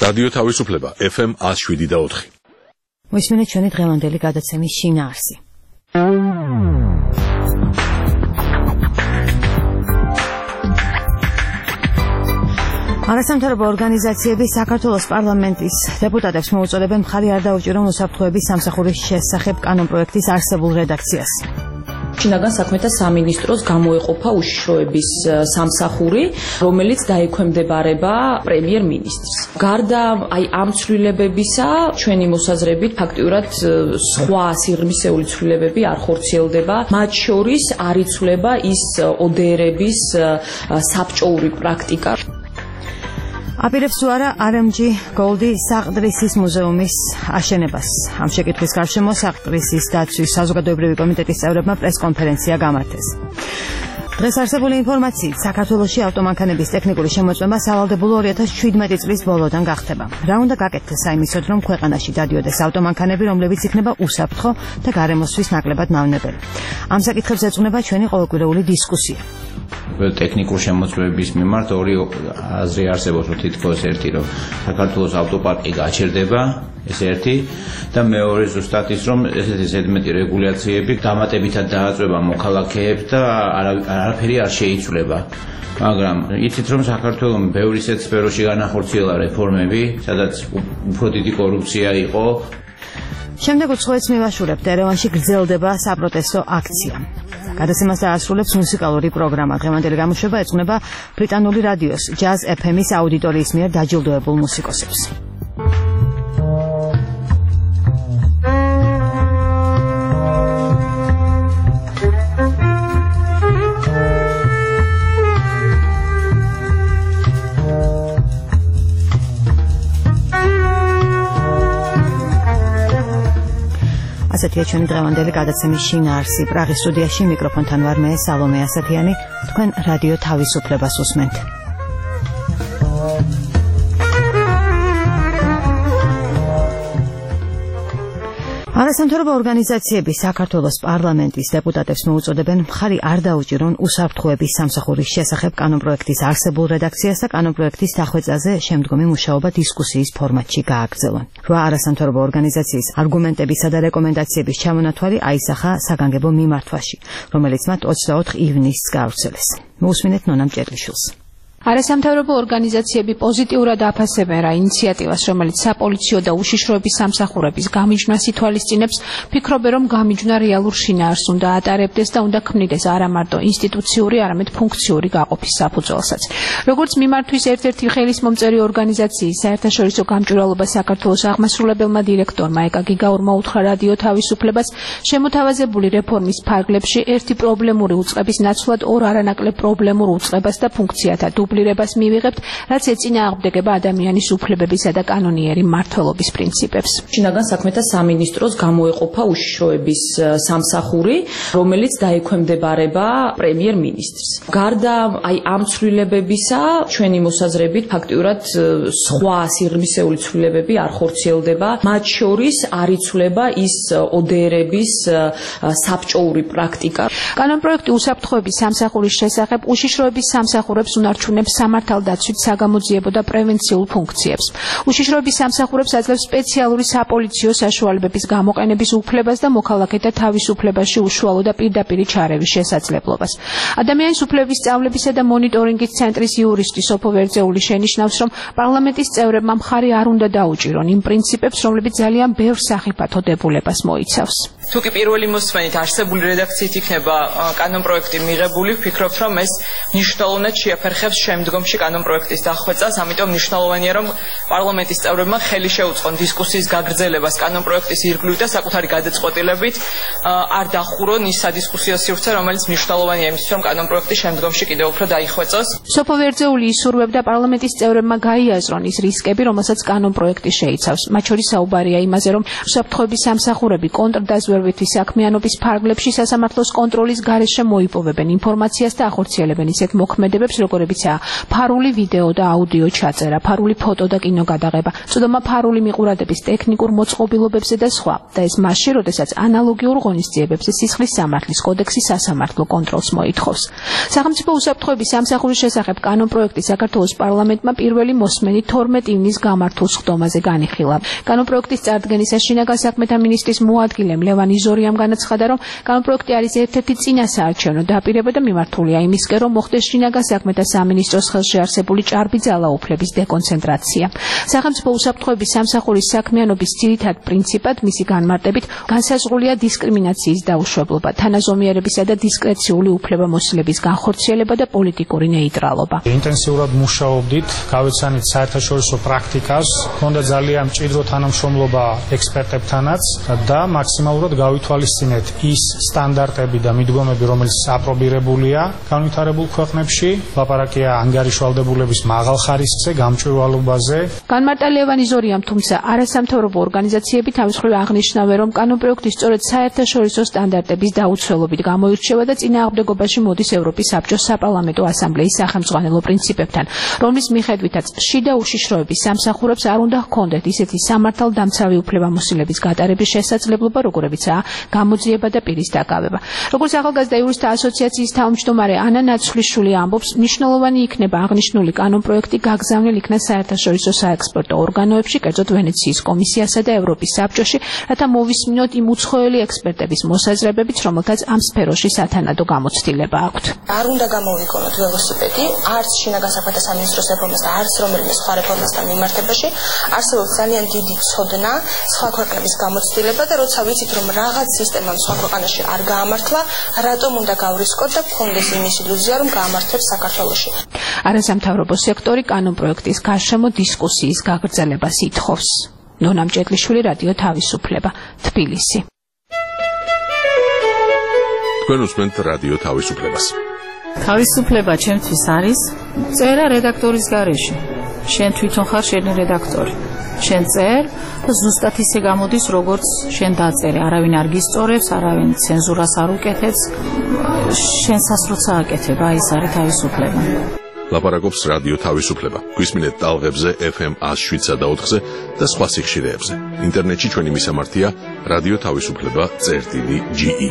რადიო თავისუფლება FM 107.4. მოისმინეთ ჩვენი დღევანდელი გადაცემის შინაარსი. არასამთავრობო ორგანიზაციები საქართველოს პარლამენტის დეპუტატებს მოუწოდებენ მხარი არ დაუჭირონ უსაფრთხოების სამსახურის შესახებ კანონპროექტის არსებულ რედაქციას. შინაგან საქმეთა სამინისტროს გამოეყოფა უშიშროების სამსახური, რომელიც დაექვემდებარება პრემიერ-მინისტრს. გარდა ამ ცვლილებებისა, ჩვენი მოსაზრებით ფაქტიურად სხვა სიღრმისეული ცვლილებები არ ხორციელდება. მათ შორის არ იცვლება ის ODR-ების საბჭოური პრაქტიკა. აპირებს თუ არა RMG Gold-ი საყდრისის მუზეუმის აშენებას. ამ შეკითხვის გარშემო საყდრისის დაცვის საზოგადოებრივი კომიტეტის წევრებმა პრესკონფერენცია გამართეს. დღეს არსებული ინფორმაციით, საქართველოში ავტომანქანების ტექნიკური შემოწმება სავალდებულო 2017 წლის ბოლოდან გახდება. რა უნდა გაკეთდეს საიმისოდ, რომ ქვეყანაში დადიოდეს ავტომანქანები, რომლებიც იქნება უსაფრთხო და გარემოსთვის ნაკლებად მავნებელი. ამ საკითხებს ეძღვნება ჩვენი ყოველკვირეული დისკუსია. ტექნიკურ შემოწმების მიმართ ორი აზრი არსებობს, თითქოს ერთი, რომ საქართველოს ავტოპარკი გაჩერდება, ეს ერთი, და მეორე ზუსტად ის, რომ ესეთი ზედმეტი რეგულაციები დამატებითად დააწვება მოქალაქეებს და არაფერი არ შეიცვლება. მაგრამ იცით, რომ საქართველოს ბევრი ისეთ სფეროში განახორციელა რეფორმები, სადაც უფრო დიდი კორუფცია იყო. შემდეგ უცხოეთს მივაშურებთ, ერევანში გრძელდება საპროტესტო აქცია. გადაცემას დაასრულებს მუსიკალური პროგრამა. დღევანდელი გამოშვება ეძღვნება ბრიტანული რადიოს Jazz FM-ის აუდიტორიის მიერ დაჯილდოებულ მუსიკოსებს. ასეთია ჩვენი დღევანდელი გადაცემის შინაარსი. პრაღის სტუდიაში მიკროფონთან ვარ მე, სალომე ასათიანი. თქვენ რადიო თავისუფლებას უსმენთ. არასამთავრობო ორგანიზაციები საქართველოს პარლამენტის დეპუტატებს მოუწოდებენ მხარი არ დაუჭირონ უსაფრთხოების სამსახურის შესახებ კანონპროექტის არსებულ რედაქციას და კანონპროექტის დახვეწაზე შემდგომი მუშაობა დისკუსიის ფორმატში გააგრძელონ. 8 არასამთავრობო ორგანიზაციის არგუმენტებისა და რეკომენდაციების ჩამონათვალი აისახა საგანგებო მიმართვაში, რომელიც მათ 24 ივნისს გაავრცელეს. მოусმინეთ ნონა მჭედლიშვილს. არასამთავრობო ორგანიზაციები პოზიტიურად აფასებენ რა ინიციატივას, რომელიც საპოლიციო და უშიშროების სამსახურების გამიჯვნას ითვალისწინებს, ფიქრობენ, რომ გამიჯვნა რეალურ შინაარსს უნდა ატარებდეს და უნდა ქმნიდეს არა მარტო ინსტიტუციური, არამედ ფუნქციური გაყოფის საფუძველსაც. როგორც მიმართვის ერთ-ერთი ხელისმომწერი ორგანიზაციის საერთაშორისო გამჭვირვალობა საქართველოს აღმასრულებელმა დირექტორმა ეკა გიგაურმა უთხრა რადიო თავისუფლებას, შემოთავაზებული რეფორმის ფარგლებში ერთი პრობლემური უწყების ნაცვლად ორ არანაკლებ პრობლემურ უწყებას და ფუნქციათა დუბლირებას მივიღებთ, რაც ეწინააღმდეგება ადამიანის უფლებებისა და კანონიერი მმართველობის პრინციპებს. შინაგან საქმეთა სამინისტროს გამოეყოფა უშიშროების სამსახური, რომელიც დაექვემდებარება პრემიერ-მინისტრს. გარდა ამ ცვლილებებისა, ჩვენი მოსაზრებით ფაქტიურად სხვა სიღრმისეული ცვლილებები არ ხორციელდება. მათ შორის არ იცვლება ის ODR-ების საბჭოური პრაქტიკა. კანონპროექტი უსაფრთხოების სამსახურის შესახებ უშიშროების სამსახურებს უნარჩუნებს სამართალდაცვით საგამოძიებო და პრევენციულ ფუნქციებს. უშიშროების სამსახურებს აძლევს სპეციალური საპოლიციო საშუალებების გამოყენების უფლებას და მოქალაქეთა თავისუფლებაში უშუალო და პირდაპირი ჩარევის შესაძლებლობას. ადამიანის უფლებების სწავლებისა და მონიტორინგის ცენტრის იურისტი სოფო ვერძეული შენიშნავს, რომ პარლამენტის წევრებმა მხარი არ უნდა დაუჭირონ იმ პრინციპებს, რომლებიც ძალიან ბევრ სახიფათო დებულებას მოიცავს. თუ კი პირველი მოსმენით არსებული რედაქციით იქნება კანონპროექტი მიღებული, ვფიქრობთ, რომ ეს მნიშვნელოვნად შეაფერხებს შემდგომში კანონპროექტის დახვეწას, ამიტომ მნიშვნელოვანია, რომ პარლამენტის წევრებმა ხელი შეუწყონ დისკუსიის გაგრძელებას კანონპროექტის ირგვლივ და საკუთარი გადაწყვეტილებით არ დახურონ ის სადისკუსიო სივრცე, რომელიც მნიშვნელოვანია იმისთვის, რომ კანონპროექტი შემდგომში კიდევ უფრო დაიხვეწოს. სოფო ვერძეული ისურვებდა პარლამენტის წევრებმა გაიაზრონ ის რისკები, რომელსაც კანონპროექტი შეიცავს. მათ შორის საუბარია იმაზე, რომ უსაფრთხოების სამსახურები კონტრდაზვერვ მკვლელობითი საქმიანობის ფარგლებში სასამართლოს კონტროლის გარეშე მოიპოვებენ ინფორმაციას და ახორციელებენ ისეთ მოქმედებებს, როგორებიცაა ფარული ვიდეო და აუდიო ჩაწერა, ფარული ფოტო და კინო გადაღება, წვდომა ფარული მიყურადების ტექნიკურ მოწყობილობებზე და სხვა. და ეს მასში, როდესაც ანალოგიურ ღონისძიებებზე სისხლის სამართლის კოდექსი სასამართლო კონტროლს მოითხოვს. სახელმწიფო უსაფრთხოების სამსახურის შესახებ კანონპროექტი საქართველოს პარლამენტმა პირველი მოსმენით 12 ივნის გამართულ სხდომაზე განიხილა. კანონპროექტის წარდგენისა შინაგან საქმეთა მინისტრის მოადგილემ ლევან იზორიამ განაცხადა, რომ კანონპროექტი არის ერთ-ერთი წინასაარჩევნო დაპირება და მიმართულია იმისკენ, რომ მოხდეს შინაგან საქმეთა სამინისტროს ხელში არსებული ჭარბი ძალაუფლების დეკონცენტრაცია. სახელმწიფო უსაფრთხოების სამსახურის საქმიანობის ძირითად პრინციპად მისი განმარტებით განსაზღვრულია დისკრიმინაციის დაუშვებლობა, თანაზომიერებისა და დისკრეციული უფლებამოსილების განხორციელება და პოლიტიკური ნეიტრალობა. ინტენსიურად მუშაობდით, გავეცანით საერთაშორისო პრაქტიკას, ჰქონდა ძალიან მჭიდრო თანამშრომლობა ექსპერტებთანაც და მაქსიმალურად გავითვალისწინეთ ის სტანდარტები და მიდგომები, რომელიც აპრობირებულია განვითარებულ ქვეყნებში, ლაპარაკია ანგარიშვალდებულების მაღალ ხარისხზე, გამჭვირვალობაზე. განმარტა ლევან იზორიამ, თუმცა არასამთავრობო ორგანიზაციები თავის მხრივ აღნიშნავენ, რომ კანონპროექტი სწორედ საერთაშორისო სტანდარტების დაუცველობით გამოირჩევა და წინააღმდეგობაში მოდის ევროპის საბჭოს საპარლამენტო ასამბლეის სახელმძღვანელო პრინციპებთან, რომლის მიხედვითაც შიდა უშიშროების სამსახურებს არ უნდა ჰქონდეთ ისეთი სამართალდამცავი უფლებამოსილების გატარების შესაძლებლობა, როგორებიცაა გამოძიება და პირის დაკავება. როგორც ახალგაზრდა იურისტთა ასოციაციის თავმჯდომარე ანა ნაცვლიშვილი ამბობს, მნიშვნელოვანი იქნება აღნიშნული კანონპროექტი გაგზავნილ იქნა საერთაშორისო საექსპერტო ორგანოებში, კერძოდ ვენეციის კომისიასა და ევროპის საბჭოში, რათა მოვისმინოთ იმ უცხოელი ექსპერტების მოსაზრებებით, რომელთაც ამ სფეროში სათანადო გამოცდილება აქვთ. არ უნდა გამოვიგონოთ ველოსიპედი, არც შინაგან საქმეთა სამინისტროს რეფორმას და არც რომელიმე სხვა რეფორმასთან მიმართებაში, არსებობს ძალიან დიდი ცოდნა სხვა ქვეყნების გამოცდილება და როცა ვიცით, რომ რაღაც სისტემამ სხვა ქვეყანაში არ გაამართლა, რატომ უნდა გავრისკოთ და გქონდეს იმის ილუზია, რომ გაამართლებს საქართველოში. არასამთავრობო სექტორი კანონპროექტის გარშემო დისკუსიის გაგრძელებას ითხოვს. ნონა მჭედლიშვილი, რადიო თავისუფლება, თბილისი. თქვენ უსმენთ რადიო თავისუფლებას. თავისუფლება ჩემთვის არის წერა რედაქტორის გარეშე. შენ თვითონ ხარ შენი რედაქტორი. შენ წერ და ზუსტად ისე გამოდის, როგორც შენ დაწერე. არავინ არ გისწორებს, არავინ ცენზურას არ უკეთებს. შენ სასროც ააკეთებ, აი ეს არის თავისუფლება. ლაპარაკობს რადიო თავისუფლება. გვისმინეთ ტალღებზე FM 107.4-ზე და სხვა სიხშირეებზე. ინტერნეტში ჩვენი მისამართია რადიო თავისუფლება.ge.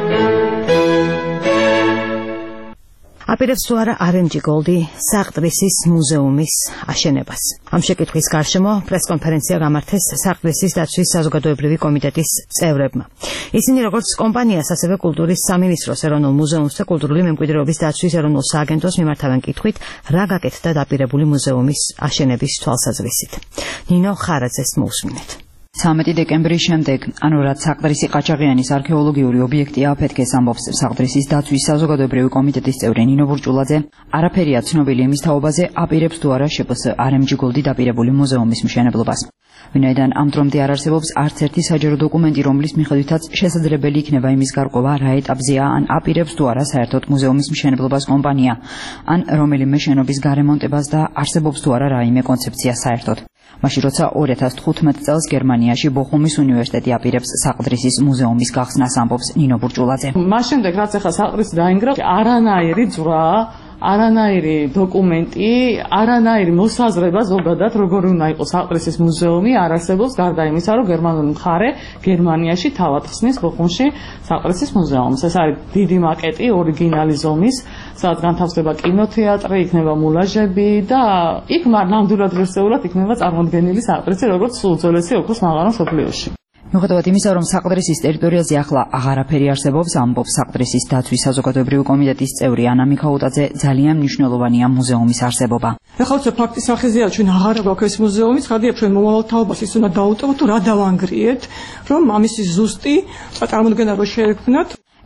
აპირებს თუ არა RMG Gold საყდრისის მუზეუმის აშენებას. ამ შეკითხვის გარშემო პრესკონფერენცია გამართეს საყდრისის დაცვის საზოგადოებრივი კომიტეტის წევრებმა. ისინი როგორც კომპანიას, ასევე კულტურის სამინისტროს, ეროვნულ მუზეუმს და კულტურული მემკვიდრეობის დაცვის ეროვნულ სააგენტოს მიმართავენ კითხვით, რა გაკეთდა დაპირებული მუზეუმის აშენების თვალსაზრისით. ნინო ხარაძეს მოусმინეთ. 13 დეკემბრის შემდეგ, ანუ რაც საყდრისი ყაჩაღიანის არქეოლოგიური ობიექტი აფეთქეს, ამბობს საყდრისის დაცვის საზოგადოებრივი კომიტეტის წევრი ნინო ბურჭულაძე, არაფერია ცნობილი იმის თაობაზე, აპირებს თუ არა შპს RMG Gold დაპირებული მუზეუმის მშენებლობას. ვინაიდან ამ დრომდე არ არსებობს არც ერთი საჯარო დოკუმენტი, რომლის მიხედვითაც შესაძლებელი იქნება იმის გარკვევა, რა ეტაპზეა ან აპირებს თუ არა საერთოდ მუზეუმის მშენებლობას კომპანია, ან რომელიმე შენობის გარემონტებას და არსებობს თუ არა რაიმე კონცეფცია საერთოდ. მაშინ როცა 2015 წელს გერმანიაში ბოხუმის უნივერსიტეტი აპირებს საყდრისის მუზეუმის გახსნას, ამბობს ნინო ბურჭულაძე. მას შემდეგ რაც ახლა საყდრისი დაინგრა, არანაირი ძვრა, არანაირი დოკუმენტი, არანაირი მოსაზრება ზოგადად როგორი უნდა იყოს საყდრისის მუზეუმი არ არსებობს, გარდა იმისა, რომ გერმანული მხარე გერმანიაში თავად ხსნის ბოხუმში საყდრისის მუზეუმს. ეს არის დიდი მაკეტი, ორიგინალი ზომის, სადაც განთავსდება კინოთეატრი, იქნება მულაჟები და იქ ნამდვილად ღირსეულად იქნება წარმოდგენილი საყდრისი, როგორც სულ უძველესი ოქროს მაღარო მსოფლიოში. მიუხედავად იმისა, რომ საყდრისის ტერიტორიაზე ახლა აღარაფერი არსებობს, ამბობს საყდრისის დაცვის საზოგადოებრივი კომიტეტის წევრი ანა მიქაუტაძე, ძალიან მნიშვნელოვანია მუზეუმის არსებობა. ეხლა უცებ ფაქტის სახეზეა, ჩვენ აღარ გვაქვს ეს მუზეუმი, ცხადია ჩვენ მომავალ თაობას ის უნდა დაუტოვოთ, თუ რა დავანგრიეთ, რომ ამისი ზუსტი წარმოდგენა რო შეექმნათ.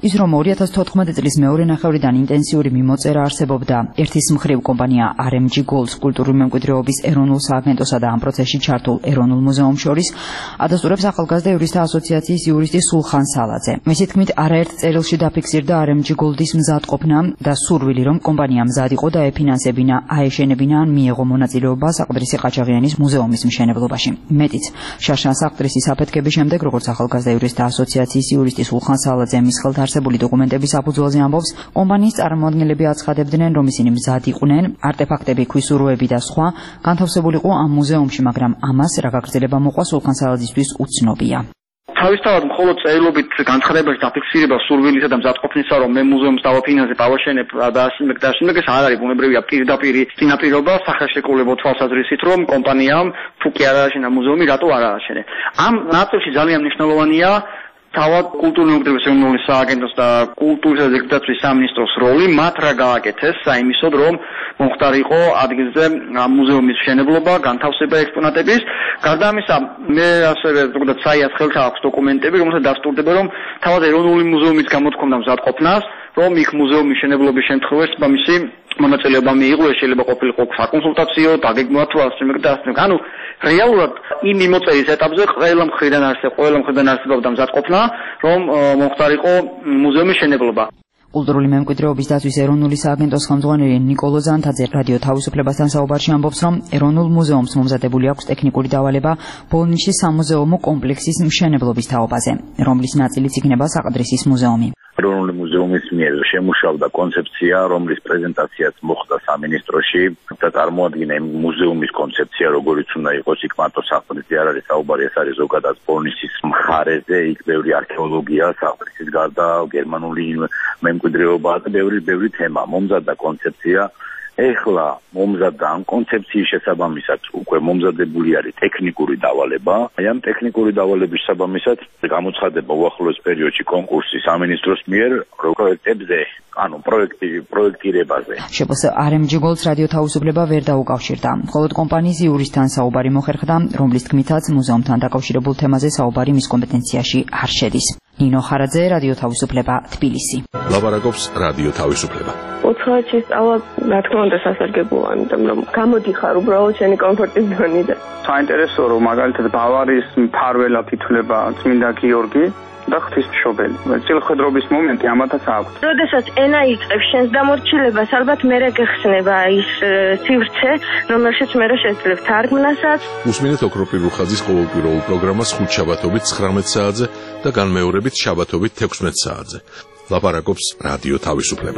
ის რომ 2014 წლის მეორე ნახევრიდან ინტენსიური მიმოწერა არსებობდა ერთის მხრივ კომპანია RMG Gold-ს კულტურული მემკვიდრეობის ეროვნულ სააგენტოსა და ამ პროცესში ჩართულ ეროვნულ მუზეუმს შორის, ადასტურებს ახალგაზრდა იურისტთა ასოციაციის იურისტი სულხან სალაძე. მისი თქმით, არაერთ წერილში დაფიქსირდა RMG Gold-ის მზადყოფნა და სურვილი, რომ კომპანია მზად იყო და ეფინანსებინა, აეშენებინა ან მიეღო მონაწილეობა საყდრისი ყაჩაღიანის მუზეუმის მშენებლობაში. მეტიც, შაშან საყდრისის აფეთქების შემდეგ, როგორც ახალგაზრდა იურისტთა ასოციაციის იურისტი სულხან სალაძე მის ხელთ არსებული დოკუმენტების საფუძველზე ამბობს, კომპანიის წარმომადგენლები აცხადებდნენ, რომ ისინი მზად იყვნენ, არტეფაქტები, ქვისურვები და სხვა განთავსებული იყო ამ მუზეუმში, მაგრამ ამას რა გაგრძელება მოყვა სულხან სალაძისთვის უცნობია. თავისთავად მხოლოდ წერილობით განცხადებაში დაფიქსირება სურვილისა და მზადყოფნისა, რომ მე მუზეუმს დავაფინანსებ, ავაშენებ და ასე ეს არ არის ბუნებრივია პირდაპირ წინაპირობა სახელშეკრულებო თვალსაზრისით, რომ კომპანიამ თუ კი არ ააშენა მუზეუმი, რატო არ ააშენე. ამ ნაწილში ძალიან მნიშვნელოვანია თავად კულტურული მემკვიდრეობის ეროვნული სააგენტოს და კულტურისა და ზედაცვის სამინისტროს როლი, მათ რა გააკეთეს საიმისოდ, რომ მომხდარიყო ადგილზე მუზეუმის მშენებლობა, განთავსება ექსპონატების. გარდა ამისა, მე ასევე ზოგადად საიას ხელთ აქვს დოკუმენტები, რომელსაც დასტურდება, რომ თავად ეროვნული მუზეუმის გამოთქვამდა მზადყოფნას, რომ იქ მუზეუმის მშენებლობის შემთხვევაში ამისი მონაწილეობა მიიღო, შეიძლება ყოფილიყო საკონსულტაციო, დაგეგმვა თუ ასე და ასე. ანუ რეალურად იმ მიმოწერის ეტაპზე ყველა მხრიდან არსებობდა მზადყოფნა, რომ მომხდარიყო მუზეუმის მშენებლობა. კულტურული მემკვიდრეობის დაცვის ეროვნული სააგენტოს ხელმძღვანელი ნიკოლო ზანთაძე რადიო თავისუფლებასთან საუბარში ამბობს, რომ ეროვნულ მუზეუმს მომზადებული აქვს ტექნიკური დავალება ბოლნისის სამუზეუმო კომპლექსის მშენებლობის თაობაზე, რომლის ნაწილიც იქნება საყდრისის მუზეუმი. ეროვნული მუზეუმის მიერ შემუშავდა კონცეფცია, რომლის პრეზენტაციაც მოხდა სამინისტროში და წარმოადგინა მუზეუმის კონცეფცია, როგორიც უნდა იყოს. იქ მარტო საყდრისი არ არის საუბარი, ეს არის ზოგადად ბოლნისის მხარეზე, იქ ბევრი არქეოლოგია, საყდრისის გარდა გერმანული მემკვიდრეობა და ბევრი თემა. მომზადდა კონცეფცია. ეხლა მომზადდა ამ კონცეფციის შესაბამისად უკვე მომზადებული არის ტექნიკური დავალება. აი ამ ტექნიკური დავალების შესაბამისად გამოცხადება უახლოეს პერიოდში კონკურსი სამინისტროს მიერ პროექტებზე, ანუ პროექტირებაზე. შპს RMG Gold-ს რადიო თავისუფლება ვერ დაუკავშირდა. მხოლოდ კომპანიის იურისტთან საუბარი მოხერხდა, რომლის თქმითაც მუზეუმთან დაკავშირებულ თემაზე საუბარი მის კომპეტენციაში არ შედის. ნინო ხარაძე, რადიო თავისუფლება, თბილისი. ლაპარაკობს რადიო თავისუფლება. უცხოეთში სწავლა, რა თქმა უნდა, სასარგებლოა, იმიტომ რომ გამოდიხარ უბრალოდ შენი კომფორტის ზონიდან. საინტერესოა, რომ მაგალითად ბავარიის მფარველად ითვლება წმინდა გიორგი და ღვთისმშობელი. წილხედრობის მომენტი ამათაც აქვს. როდესაც ენა იწყებს შენს დამორჩილებას, ალბათ მერე გეხსნება ის სივრცე, რომელშიც მერე შეძლებ თარგმნასაც. უსმინეთ ოქროპირ რუხაძის ყოველკვირეულ პროგრამას ხუთშაბათობით 19 საათზე და განმეორებით შაბათობით 16 საათზე. ლაპარაკობს რადიო თავისუფლება.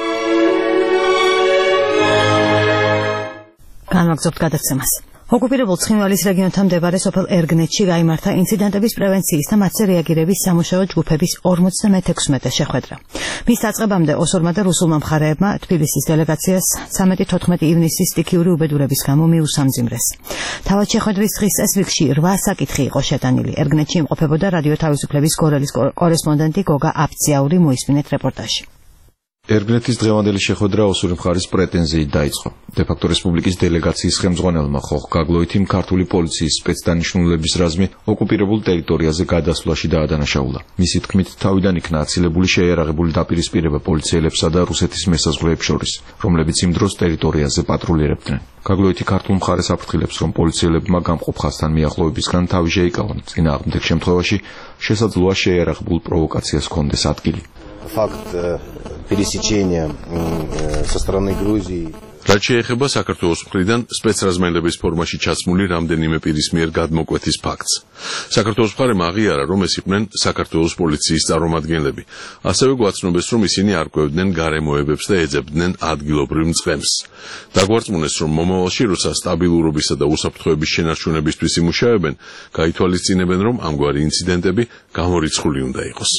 განვაგრძობთ გადაცემას. ოკუპირებულ ცხინვალის რეგიონთან მდებარე სოფელ ერგნეთში გაიმართა ინციდენტების პრევენციის და მათზე რეაგირების სამუშაო ჯგუფების 56 შეხვედრა. მის დაწყებამდე ოსურმა და რუსულმა მხარეებმა თბილისის დელეგაციას 13-14 ივნისის სტიქიური უბედურების გამო მიუსამძიმრეს. თავად შეხვედრის დღის წესრიგში 8 საკითხი იყო შეტანილი. ერგნეთში იმყოფებოდა რადიო თავისუფლების გორელის კორესპონდენტი გოგა აფციაური, მოისმინეთ რეპორტაჟი. ერგნეთის დღევანდელი შეხვედრა ოსური მხარის პრეტენზიით დაიწყო. დე-ფაქტო რესპუბლიკის დელეგაციის ხელმძღვანელმა ხოხ გაგლოითიმ ქართული პოლიციის სპეცდანიშნულების რაზმი ოკუპირებულ ტერიტორიაზე გადასვლაში დაადანაშაულა. მისი თქმით, თავიდან იქნა აცილებული შეიარაღებული დაპირისპირება პოლიციელებსა და რუსეთის მესაზღვრეებს შორის, რომლებიც იმ დროს ტერიტორიაზე პატრულირებდნენ. გაგლოითი ქართულ მხარეს აფრთხილებს, რომ პოლიციელებმა გამყოფ ხაზთან მიახლოებისგან თავი შეიკავონ. წინააღმდეგ შემთხვევაში შესაძლოა შეიარაღებულ პროვოკაციას ჰქონდეს ადგილი. Факт пересечения со стороны Грузии. რაც შეეხება საქართველოს მხრიდან სპეცრაზმენების ფორმაში ჩაცმული რამდენიმე პირის მიერ გადმოკვეთის ფაქტს. საქართველოს მხარემ აღიარა, რომ ეს იყვნენ საქართველოს პოლიციის წარმომადგენლები. ასევე გვაცნობეს, რომ ისინი არკვევდნენ გარემოებებს და ეძებდნენ ადგილობრივ მწყემს. დაგვარწმუნეს, რომ მომავალში, როცა სტაბილურობისა და უსაფრთხოების შენარჩუნებისთვის იმუშავებენ, გაითვალისწინებენ, რომ ამგვარი ინციდენტები გამორიცხული უნდა იყოს.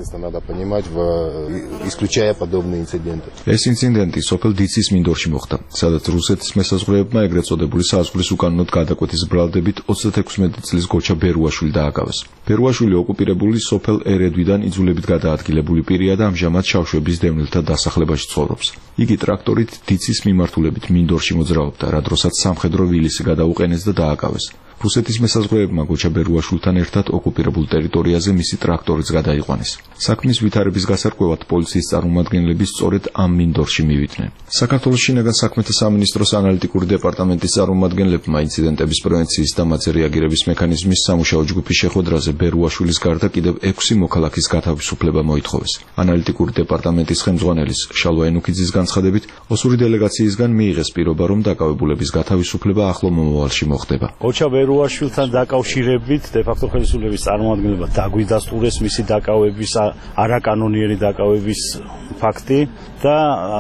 ეს ინციდენტი სოფელ დიცის მინდორში მოხდა, სადაც რუსეთის მესაზღვრეებმა ეგრეთ წოდებული საზღვრის უკანონოდ გადაკვეთის ბრალდებით 36 წლის გოჩა ბერუაშვილი დააკავეს. ბერუაშვილი ოკუპირებული სოფელ ერედვიდან იძულებით გადაადგილებული პირია და ამჟამად შავშვების დევნილთა დასახლებაში ცხოვრობს. იგი ტრაქტორით დიცის მიმართულებით მინდორში მოძრაობდა, რა დროსაც სამხედრო ვილისი გადაუყენეს და დააკავეს. რუსეთის მესაზღვრეებმა გოჩა ბერუაშვილთან ერთად ოკუპირებულ ტერიტორიაზე მისი ტრაქტორიც გადაიყვანეს. საქმის ვითარების გასარკვევად პოლიციის წარმომადგენლები სწორედ ამ მინდორში მივიდნენ. საქართველოს შინაგან საქმეთა სამინისტროს ანალიტიკური დეპარტამენტის წარმომადგენლებმა ინციდენტების პრევენციის და მათზე რეაგირების მექანიზმის სამუშაო ჯგუფის შეხვედრაზე ბერუაშვილის გარდა კიდევ 6 მოქალაქის გათავისუფლება მოითხოვეს. ანალიტიკური დეპარტამენტის ხელმძღვანელის შალვა ენუქიძის განცხადებით, ოსური დელეგაციისგან მიიღეს პირობა, რომ დაკავებულების გათავისუფლება ახლო მომავალში მოხდება. გოჩა ბერუაშვილთან დაკავშირებით დე-ფაქტო ხელისუფლების წარმომადგენლებმა დაგვიდასტურეს მისი დაკავების არაკანონიერი დაკავების ფაქტი და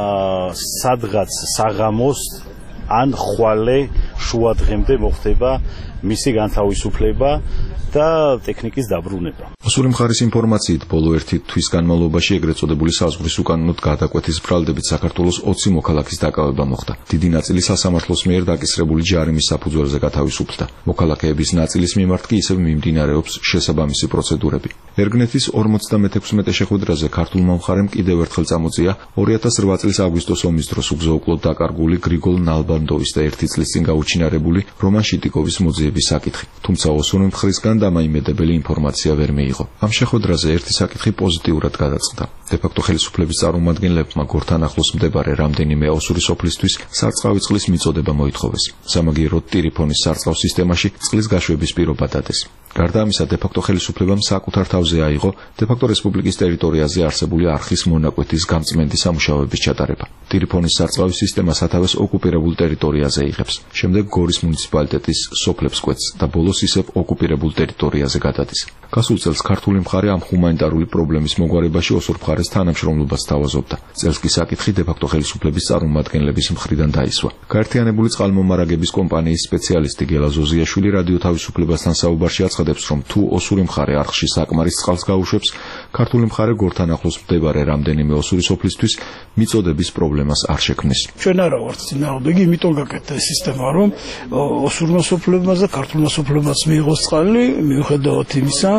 სადღაც საღამოს ან ხვალე შუადღემდე მოხდება მისი განთავისუფლება და ტექნიკის დაბრუნება. ოსური მხარის ინფორმაციით, ბოლო 1 თვის განმავლობაში ეგრეთ წოდებული საზღვრის უკანონოდ გადაკვეთის ბრალდებით საქართველოს 20 მოქალაქის დაკავება მოხდა. დიდი ნაწილი სასამართლოს მიერ დაკისრებული ჯარიმის საფუძველზე გათავისუფლდა. მოქალაქეების ნაწილის მიმართ კი ისევ მიმდინარეობს შესაბამისი პროცედურები. ერგნეთის 56 შეხვედრაზე ქართულმა მხარემ კიდევ ერთხელ წამოწია 2008 წლის აგვისტოს ომის დროს უგზო-უკლოდ დაკარგული გრიგოლ ნალბანდოვის და 1 წლის წინ გაუჩინარებული რომან შიტიკოვის მოძიების საკითხი. თუმცა ოსური მხარისგან დამაიმედებელი ინფორმაცია ვერ მიიღო. ამ შეხვედრაზე ერთი საკითხი პოზიტიურად გადაწყდა. დე-ფაქტო ხელისუფლების წარმომადგენლებმა გორთან ახლოს მდებარე რამდენიმე ოსური სოფლისთვის სარწყავი წყლის მიწოდება მოითხოვეს. სამაგიეროდ ტირიფონის სარწყავ სისტემაში წყლის გაშვების პირობა დადეს. გარდა ამისა, დე-ფაქტო ხელისუფლებამ საკუთარ თავზე აიღო დე-ფაქტო რესპუბლიკის ტერიტორიაზე არსებული არხის მონაკვეთის გამწმენდი სამუშაოების ჩატარება. ტირიფონის სარწყავი სისტემა სათავეს ოკუპირებულ ტერიტორიაზე იღებს. შემდეგ გორის მუნიციპალიტეტის სოფლებს კვეთს და ბოლოს ისევ ოკუპირებულ ტერიტორიაზე გადადის. გასულ წელს ქართული მხარე ამ ჰუმანიტარული პრობლემის მოგვარებაში ოსურ მხარეს თანამშრომლობას თავაზობდა. წელს კი საკითხი დე-ფაქტო ხელისუფლების წარმომადგენლების მხრიდან დაისვა. გაერთიანებული წყალმომარაგების კომპანიის სპეციალისტი გელა ზოზიაშვილი რადიო თავისუფლებასთან საუბარში აცხადებს, რომ თუ ოსური მხარე არხში საკმარის წყალს გაუშვებს, ქართული მხარე გორთან ახლოს მდებარე რამდენიმე ოსური სოფლისთვის მიწოდების პრობლემას არ შექმნის. ჩვენ არა ვართ წინააღმდეგი, იმიტომ გაკეთდა ეს სისტემა, რომ ოსურმა სოფლებმაც და ქართულმა სოფლებმაც მიიღოს წყალი, მიუხედავად იმისა,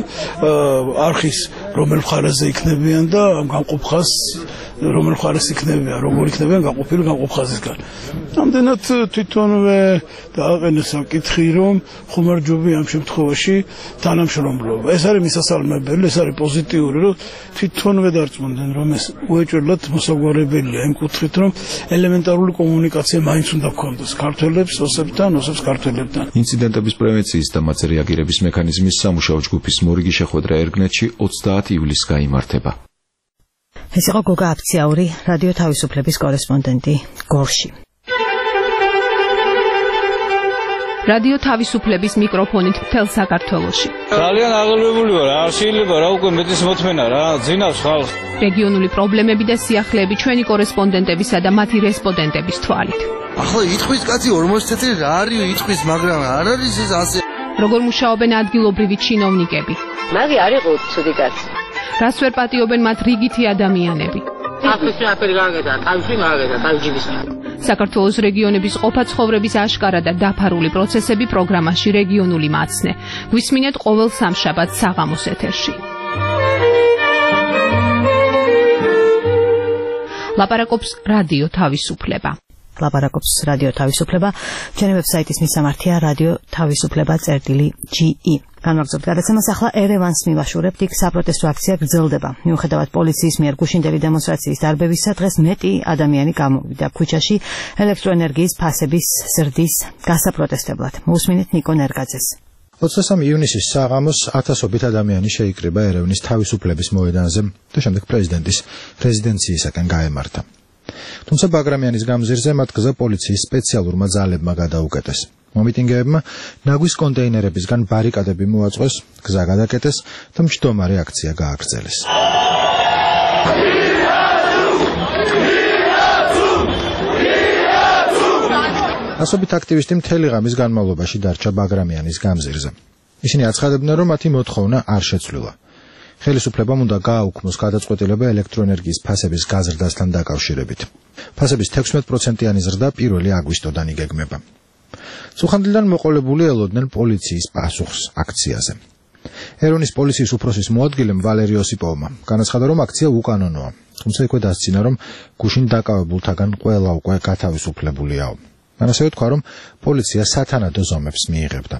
არხის რომელ მხარეზე იქნებიან და ამ გამყოფხას რომელ მხარეს იქნებიან, როგორ იქნებიან გაყოფილი გამყოფხაზისგან. ამდენად თვითონვე დააყენეს საკითხი, რომ ხომარჯობი ამ შემთხვევაში თანამშრომლობა. ეს არის მისასალმებელი, ეს არის პოზიტიური, რომ თვითონვე დარწმუნდნენ, რომ ეს უეჭველად მოსაგვარებელია იმ კუთხით, რომ ელემენტარული კომუნიკაცია მაინც უნდა გქონდეს ქართველებს, ოსებთან, ოსებს ქართველებთან. ინციდენტების პრევენციის და მათზე რეაგირების მექანიზმის სამუშაო ჯგუფის მორიგი შეხვედრა ერგნეთში 30 ივლისს გაიმართება. ეს იყო გოგა აფციაური, რადიო თავისუფლების კორესპონდენტი გორში. რადიო თავისუფლების მიკროფონით მთელ საქართველოში. ძალიან აღელვებული ვარ, არ შეიძლება რა უკვე მეტის მოთმენა რა, ძინავს ხალხს. რეგიონული პრობლემები და სიახლეები ჩვენი კორესპონდენტებისა და მათი რესპონდენტების თვალით. ახლა იტყვის კაცი 40 წელი რა არის იტყვის, მაგრამ არ არის ეს ასე. როგორ მუშაობენ ადგილობრივი ჩინოვნიკები? მაგი არ იყო ცუდი კაცი. რას ვერ პატიობენ მათ რიგითი ადამიანები? ახლა აფერი გაგედა, თავში გაგედა, თავჯიბის. საქართველოს რეგიონების ყოფა ცხოვრების აშკარა და დაფარული პროცესები პროგრამაში რეგიონული მაცნე. გვისმინეთ ყოველ სამშაბათს საღამოს ეთერში. ლაპარაკობს რადიო თავისუფლება. ლაპარაკობს რადიო თავისუფლება. ჩვენი ვებსაიტის მისამართია რადიო თავისუფლება.ge. განვაგრძობთ გადაცემას, ახლა ერევანს მივაშურებთ, იქ საპროტესტო აქცია გრძელდება. მიუხედავად პოლიციის მიერ გუშინდელი დემონსტრაციის დარბევისა, დღეს მეტი ადამიანი გამოვიდა ქუჩაში ელექტროენერგიის ფასების ზრდის გასაპროტესტებლად. მოусმინეთ ნიკო ნერგაძეს. 23 ივნისის საღამოს ათასობით ადამიანი შეიკრიბა ერევნის თავისუფლების მოედანზე და შემდეგ პრეზიდენტის რეზიდენციისაკენ გაემართა. თუმცა ბაგრამიანის გამზირზე მათ გზა პოლიციის სპეციალურმა ძალებმა გადაუკეტეს. მომიტინგეებმა ნაგვის კონტეინერებისგან ბარიკადები მოაწყვეს, გზა გადაკეტეს და მჯდომარე აქცია გააგრძელეს. ასობით აქტივისტი მთელი ღამის განმავლობაში დარჩა ბაგრამიანის გამზირზე. ისინი აცხადებდნენ, რომ მათი მოთხოვნა არ შეცვლილა. ხელისუფლებამ უნდა გააუქმოს გადაწყვეტილება ელექტროენერგიის ფასების გაზრდასთან დაკავშირებით. ფასების 16%-იანი ზრდა 1 აგვისტოდან იგეგმება. სუხანდლიდან მოყოლებული ელოდნენ პოლიციის პასუხს აქციაზე. ერევნის პოლიციის უფროსის მოადგილემ ვალერი ოსიპოვმა განაცხადა, რომ აქცია უკანონოა, თუმცა იქვე დასცინა, რომ გუშინ დაკავებულთაგან ყველა უკვე გათავისუფლებულია. მან ასევე თქვა, რომ პოლიცია სათანადო ზომებს მიიღებდა.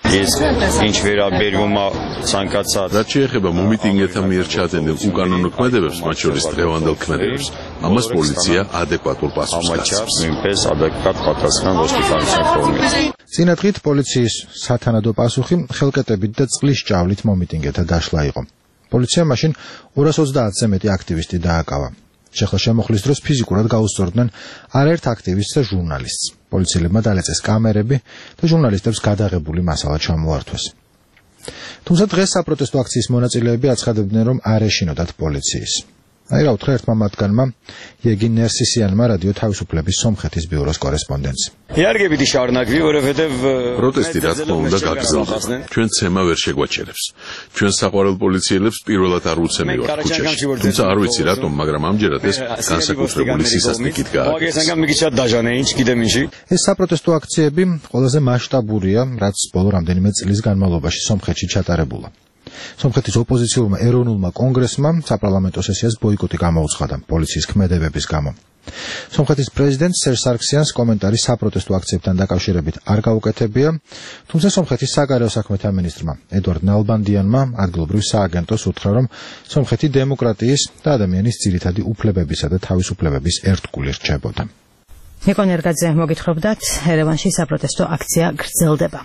ის ինչ վերաբերվում է ցանկացած რაც შეეხება მომიტინგეთა მიერ ჩადენილ უკანონო ქმედებებს, მათ შორის დღევანდელ ქმედებებს, ამას პოლიცია ადეკვატურ პასუხს გასცემს. նույնպես adekvat պատասխան ոստիկանության կողմից. წინა დღით პოლიციის სათანადო პასუხი ხელკეტებით და წყლის ჭავლით მომიტინგეთა დაშლა იყო. პოლიციამ მაშინ 230-ზე მეტი აქტივისტი დააკავა. შეხლა შემოხლის დროს ფიზიკურად გაუსწორდნენ არაერთ აქტივისტს და ჟურნალისტს. პოლიციელებმა დალეწეს კამერები და ჟურნალისტებს გადაღებული მასალა ჩამოართვეს. თუმცა დღეს საპროტესტო აქციის მონაწილეები აცხადებდნენ, რომ არ ეშინოდათ პოლიციის. აი რა უთხრა ერთმა მათგანმა იეგინ ნერსისიანმა რადიო თავისუფლების სომხეთის ბიუროს კორესპონდენტს. იარგებითი შარნაგდი, որովհետև პროტესტი რა თქმა უნდა გაგრძელდება. ჩვენ ცემა ვერ შეგვაჩერებს. ჩვენ საყვარელ პოლიციელებს პირველად არ უცემივართ ქუჩაში. თუმცა არ ვიცი რატომ, მაგრამ ამჯერად ეს განსაკუთრებული სისასტიკით გააკეთეს. ეს საპროტესტო აქციები ყველაზე მასშტაბურია, რაც ბოლო რამდენიმე წლის განმავლობაში სომხეთში ჩატარებულა. სომხეთის ოპოზიციურმა ეროვნულმა კონგრესმა საპარლამენტო სესიას ბოიკოტი გამოუცხადა პოლიციის ქმედებების გამო. სომხეთის პრეზიდენტ სერჟ სარქსიანს კომენტარი საპროტესტო აქციებთან დაკავშირებით არ გაუკეთებია, თუმცა სომხეთის საგარეო საქმეთა მინისტრმა ედვარდ ნალბანდიანმა ადგილობრივ სააგენტოს უთხრა, რომ სომხეთი დემოკრატიის და ადამიანის ძირითადი უფლებებისა და თავისუფლებების ერთგული რჩებოდა. ნიკო ნერგაძე მოგითხრობდათ, ერევანში საპროტესტო აქცია გრძელდება.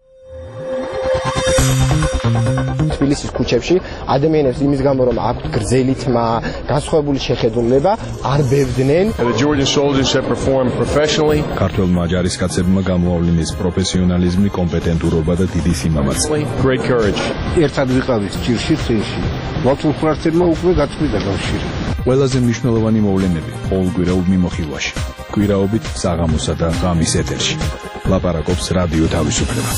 თბილისის ქუჩებში ადამიანებს იმის გამო რომ აქვთ გრძელი თმა, განსხვავებული შეხედულება, არ ბევდნენ. ქართველმა ჯარისკაცებმა გამოავლინეს პროფესიონალიზმი, კომპეტენტურობა და დიდი სიმამაცე. ერთად ვიყავით ჭირში წინში. მათულფრართებმა უკვე გაწყვიტა კავშირი. ყველაზე მნიშვნელოვანი მოვლენები ყოველკვირეულ მიმოხილვაში. კვირაობით საღამოსა და ღამის ეთერში. ლაპარაკობს რადიო თავისუფლება.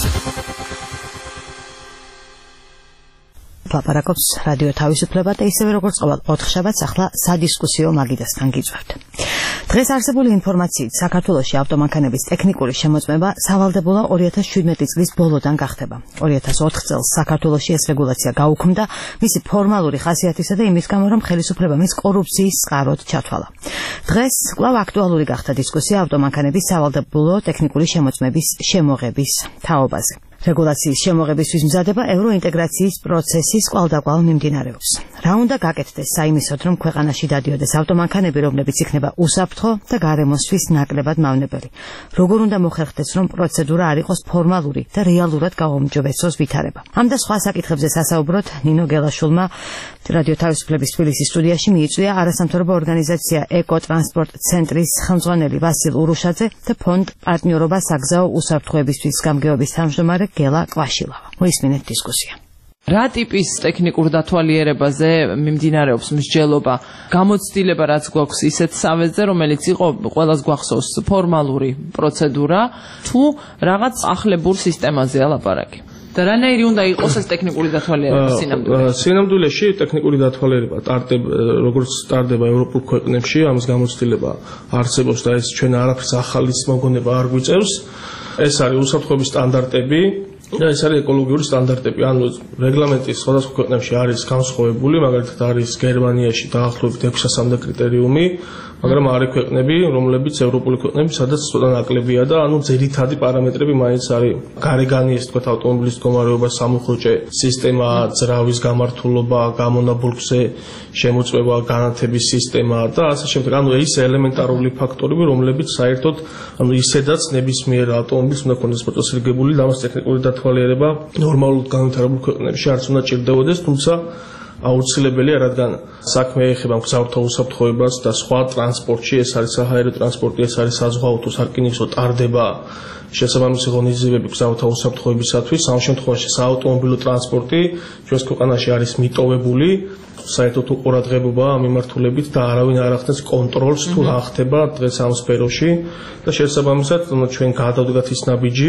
ლაპარაკობს რადიო თავისუფლება და ისევე როგორც ყოველ ოთხშაბათს ახლა სადისკუსიო მაგიდასთან გიწევთ. დღეს არსებული ინფორმაციით საქართველოში ავტომანქანების ტექნიკური შემოწმება სავალდებულა 2017 წლის ბოლოდან გახდება. 2004 წელს საქართველოში ეს რეგულაცია გაუქმდა მისი ფორმალური ხასიათისა და იმის გამო, რომ ხელისუფლება მის კორუფციის წყაროდ ჩათვალა. დღეს კვლავ აქტუალური გახდა დისკუსია ავტომანქანების სავალდებულო ტექნიკური შემოწმების შემოღების თაობაზე. რეგულაციის შემოღებისთვის მზადება ევროინტეგრაციის პროცესის კვალდაკვალ მიმდინარეობს. რა უნდა გაკეთდეს საიმისოდ, რომ ქვეყანაში დადიოდეს ავტომანქანები, რომლებიც იქნება უსაფრთხო და გარემოსთვის ნაკლებად მავნებელი. როგორ უნდა მოხერხდეს, რომ პროცედურა არ იყოს ფორმალური და რეალურად გაუმჯობესოს ვითარება. ამ და სხვა საკითხებზე სასაუბროდ ნინო გელაშვილმა რადიო თავისუფლების თბილისის სტუდიაში მიიწვია არასამთავრობო ორგანიზაცია ეკოტრანსპორტ ცენტრის ხელმძღვანელი ვასილ ურუშაძე და ფონდ პარტნიორობა საგზაო უსაფრთხოებისთვის გამგეობის თავმჯდომარე გელა კვაშილავა. მოისმინეთ დისკუსია. რა ტიპის ტექნიკურ დათვალიერებაზე მიმდინარეობს მსჯელობა? გამოცდილება რაც გვაქვს ისეთ სავეზე, რომელიც იყო ყველას გვახსოვს ფორმალური პროცედურა, თუ რაღაც ახლებურ სისტემაზეა ლაპარაკი? და რანაირი უნდა იყოს ეს ტექნიკური დათვალიერება სინამდვილეში? სინამდვილეში ტექნიკური დათვალიერება როგორც სტარდება ევროპულ ქვეყნებში, ამის გამოცდილება არსებობს და ეს ჩვენ არაფერს ახალის მოგონება არ გვიწევს. ეს არის უსაფრთხოების სტანდარტები და ეს არის ეკოლოგიური სტანდარტები. ანუ რეგლამენტის სხვადასხვა ქვეყნებში არის განსხვავებული, მაგალითად არის გერმანიაში დაახლოებით 600-მდე კრიტერიუმი, მაგრამ არის ქვეყნები, რომლებიც ევროპული ქვეყნები, სადაც ცოტა ნაკლებია და ანუ ძირითადი პარამეტრები მაინც არის გარეგანი, ეს თქვათ ავტომობილის მდგომარეობა, სამუხლოჭე სისტემა, ძრავის გამართულობა, გამონაბოლქვზე შემოწმება, განათების სისტემა და ასე შემდეგ. ანუ ეს ელემენტარული ფაქტორები, რომლებიც საერთოდ ანუ ისედაც ნებისმიერ ავტომობილს უნდა ქონდეს პროცესირებული და ამას ტექნიკური დათვალიერება ნორმალურად განვითარებულ ქვეყნებში არც უნდა ჭირდებოდეს, თუმცა აუცილებელია, რადგან საქმე ეხება მგზავრთა უსაფრთხოებას და სხვა ტრანსპორტში, ეს არის საჰაერო ტრანსპორტი, ეს არის საზღვაო თუ სარკინიგზო ტარდება შესაბამისი ღონისძიებები მგზავრთა უსაფრთხოებისათვის. ამ შემთხვევაში საავტომობილო ტრანსპორტი ჩვენს ქვეყანაში არის მიტოვებული, საერთოდ უყურადღებობა ამ მიმართულებით და არავინ არ ახდენს კონტროლს თუ რა ხდება დღეს ამ სფეროში და შესაბამისად ჩვენ გადავდგათ ის ნაბიჯი,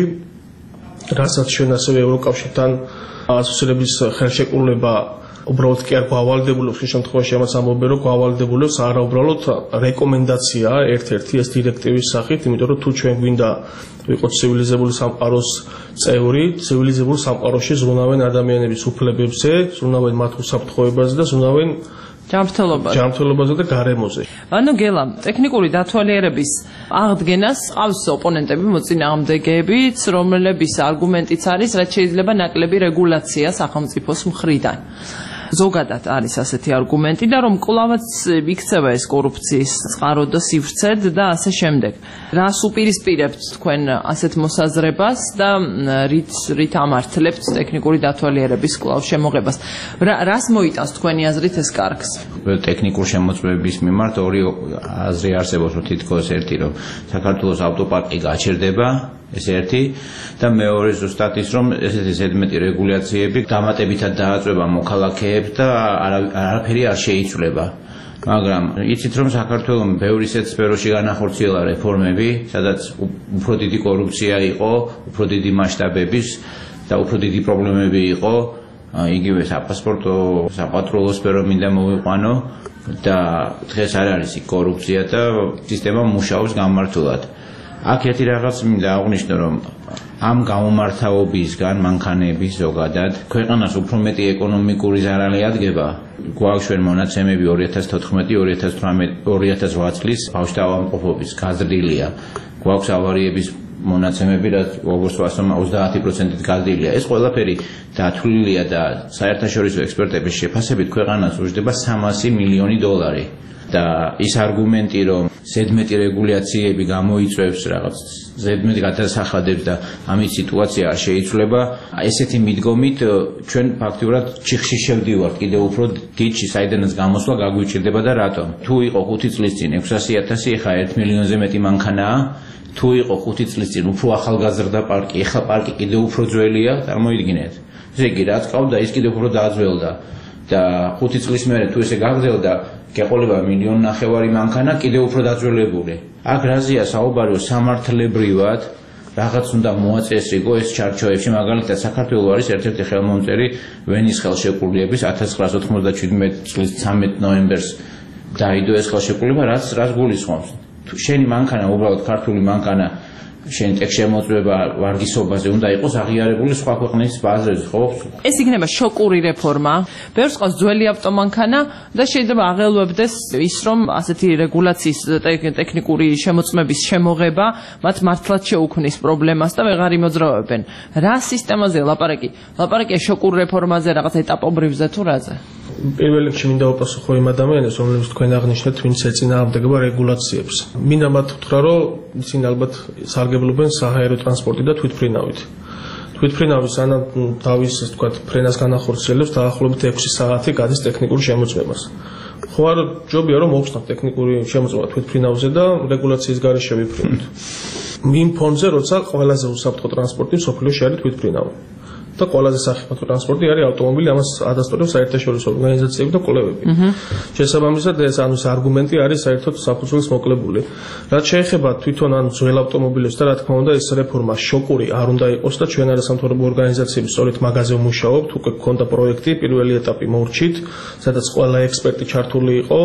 რასაც ჩვენ ასევე ევროკავშირთან ასოცირების ხელშეკრულება უბრალოდ კი არ გავალდებულებს, იმ შემთხვევაში ამას ამბობენ, რომ გავალდებულებს, არა უბრალოდ რეკომენდაციაა ერთ-ერთი ეს დირექტივის სახით, იმიტომ რომ თუ ჩვენ გვინდა ვიყოთ ცივილიზებული სამყაროს წევრი, ცივილიზებულ სამყაროში ზრუნავენ ადამიანების უფლებებზე, ზრუნავენ მათ უსაფრთხოებაზე და ზრუნავენ ჯანმრთელობაზე და გარემოზე. ანუ გელა, ტექნიკური დათვალიერების აღდგენას ყავს ოპონენტები, მოწინააღმდეგეებიც, რომლების არგუმენტიც არის, რაც შეიძლება ნაკლები რეგულაცია სახელმწიფოს მხრიდან. ზოგადად არის ასეთი არგუმენტი და რომ კვლავაც იქცევა ეს კორუფციის წყარო და სივრცედ და ასე შემდეგ. რას უპირისპირებთ თქვენ ასეთ მოსაზრებას და რით ამართლებთ ტექნიკური დათვალიერების კვლავ შემოღებას? რას მოიტანს თქვენი აზრით ეს კარგს? ტექნიკურ შემოწმების მიმართ ორი აზრი არსებობს, რომ თითქოს ერთი რომ საქართველოს ავტოპარკი გაჩერდება, ეს ერთი და მეორე ზუსტად ის რომ ესეთი ზედმეტი რეგულაციები დამატებითად დააწვება მოქალაქეებს და არაფერი არ შეიცვლება. მაგრამ იცით რომ საქართველოს ბევრი ისეთ სფეროში განახორციელა რეფორმები, სადაც უფრო დიდი კორუფცია იყო, უფრო დიდი მასშტაბების და უფრო დიდი პრობლემები იყო, იგივე საპატრულო სფერო მინდა მოვიყვანო და დღეს არ არის კორუფცია და სისტემა მუშაობს გამართულად. აქ ერთი რაღაც მინდა აღვნიშნო, რომ ამ გამომართაობისგან მანქანების ზოგადად ქვეყანას უფრო მეტი ეკონომიკური ზარალი ადგება. გვაქვს ჩვენ მონაცემები 2014-2018 წლის ბავშვთა ავადმყოფობის გაზრდილია. გვაქვს ავარიების მონაცემები, რაც როგორც ვასწავლე 30%-ით გაზრდილია. ეს ყველაფერი დათვლილია და საერთაშორისო ექსპერტების შეფასებით ქვეყანას უჯდება $300 მილიონი. და ის არგუმენტი, რომ ზედმეტი რეგულაციები გამოიწვევს რაღაც ზედმეტ გადასახადებს და ამით სიტუაცია არ შეიცვლება, ესეთი მიდგომით ჩვენ ფაქტიურად ჩიხში შევდივართ კიდევ უფრო დიდში, საიდანაც გამოსვლა გაგვიჭირდება და რატომ? თუ იყო 5 წლის წინ 600,000, ეხლა 1 მილიონზე მეტი მანქანაა. თუ იყო 5 წლის წინ უფრო ახალგაზრდა პარკი, ეხლა პარკი კიდევ უფრო ძველია, წარმოიდგინეთ. ესე იგი, რაც ყავდა, ის კიდევ უფრო დაძველდა და 5 წლის მერე თუ ესე გაგრძელდა, გეყოლება 1.5 მილიონი მანქანა კიდევ უფრო დაძველებული. აქ რაზეა საუბარი, სამართლებრივად რაღაც უნდა მოაწესრიგო ეს ჩარჩოებში, მაგალითად საქართველოს არის ერთ-ერთი ხელმომწერი ვენის ხელშეკრულების 1997 წლის 13 ნოემბერს დაიდო ეს ხელშეკრულება, რაც გულისხმობს. თუ შენი მანქანა უბრალოდ ქართული მანქანა შენ ტექშემოწმება ვარგისობაზე უნდა იყოს აღიარებული სხვა ქვეყნის ბაზრებზე, ხო? ეს იქნება შოკური რეფორმა. ბევრს ყავს ძველი ავტომანქანა და შეიძლება აღელვებდეს ის, რომ ასეთი რეგულაციის ტექნიკური შემოწმების შემოღება მათ მართლაც შეუქმნის პრობლემას და ვეღარ იმოძრავებენ. რა სისტემაზე ლაპარაკი? ლაპარაკია შოკურ რეფორმაზე, რაღაც ეტაპობრივზე თუ რაზე? პირველ რიგში მინდა ვაპასუხო იმ ადამიანებს, რომლებიც თქვენ აღნიშნეთ, ვინც ეწინააღმდეგება რეგულაციებს. მინდა მათ ვთქვა, რომ ისინი ალბათ სარგებლობენ საჰაერო ტრანსპორტით და თვითმფრინავით. თვითმფრინავის ანა თავის, ასე ვთქვათ, ფრენას განახორციელებს დაახლოებით 6 საათი გადის ტექნიკურ შემოწმებას. ხო არ ჯობია რომ მოვხსნათ ტექნიკური შემოწმება თვითმფრინავზე და რეგულაციის გარეშე ვიფრინოთ. იმ ფონზე, როცა ყველაზე უსაფრთხო ტრანსპორტი მსოფლიოში არის თვითმფრინავი. და ყველაზე სახიფათო ტრანსპორტი არის ავტომობილი, ამას ადასტურებს საერთაშორისო ორგანიზაციები და კვლევები. შესაბამისად, ეს არგუმენტი არის საერთოდ საფუძველს მოკლებული. რაც შეეხება თვითონ ძველ ავტომობილებს და რა თქმა უნდა, ეს რეფორმა შოკური არ უნდა იყოს და ჩვენ არასამთავრობო ორგანიზაციები სწორედ მაგაზე ვმუშაობთ, უკვე გქონდა პროექტი, პირველი ეტაპი მოვრჩით, სადაც ყველა ექსპერტი ჩართული იყო.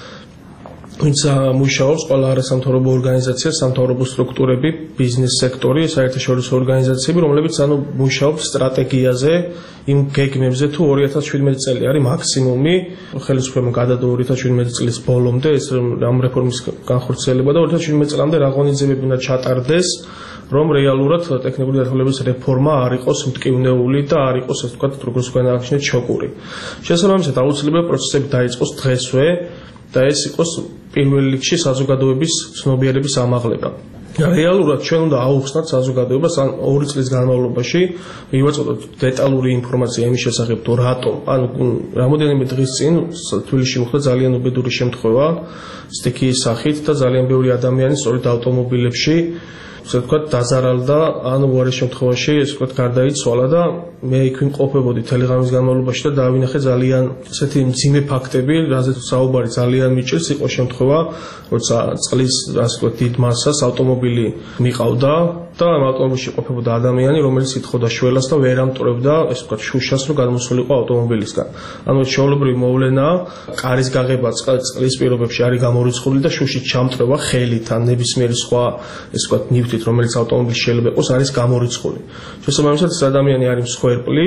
ვინც მუშაობს, ყველა არასამთავრობო ორგანიზაცია, სამთავრობო სტრუქტურები, ბიზნეს სექტორი, საერთაშორისო ორგანიზაციები, რომლებიც მუშაობს სტრატეგიაზე, იმ გეგმებზე, თუ 2017 წელი არის მაქსიმუმი, ხელისუფლებამ გადადო 2017 წლის ბოლომდე ეს ამ რეფორმის განხორციელება და 2017 წლამდე რა ღონისძიებები უნდა ჩატარდეს, რომ რეალურად ტექნიკური დათვალიერების რეფორმა არ იყოს მტკივნეული და არ იყოს, ასე ვთქვათ, როგორც თქვენ აღნიშნეთ, შოკური. შესაბამისად, აუცილებლად პროცესები დაიწყოს დღესვე და ეს იყოს პირველ რიგში საზოგადოების ცნობიერების ამაღლება. რეალურად ჩვენ უნდა აუხსნათ საზოგადოებას ან 2 წლის განმავლობაში მივაწოდოთ დეტალური ინფორმაცია იმის შესახებ, თუ რატომ, ანუ რამოდენიმე დღის წინ თბილისში მოხდა ძალიან უბედური შემთხვევა სტიქიის სახით და ძალიან ბევრი ადამიანი სწორედ ავტომობილებში ასე ვთქვათ დაზარალდა, ან უარეს შემთხვევაში ასე ვთქვათ გარდაიცვალა და მე იქ ვიმყოფებოდი თელეგრამის განმავლობაში და დავინახე ძალიან ესეთი მძიმე ფაქტები, რაზეც საუბარი ძალიან მიჭირს. იყო შემთხვევა, როცა წყლის ასე ვთქვათ დიდ მასას ავტომობილი მიყავდა და ამ ავტომობილში ყოფებოდა ადამიანი, რომელიც ითხოვდა შველას და ვერ ამტვრევდა ასე ვთქვათ შუშას, რომ გადმოსულიყო ავტომობილისგან. ანუ ჩვეულებრივი მოვლენა, კარის გაღება წყლის პირობებში არის გამორიცხული და შუშით ჩამტვრევა ხელით ან ნებისმიერი სხვა ასე ვთქვათ ნივთით, რომელიც ავტომობილში შეიძლება იყოს, არის გამორიცხული. შესაბამისად, ეს ადამიანი არის მსხვერპლი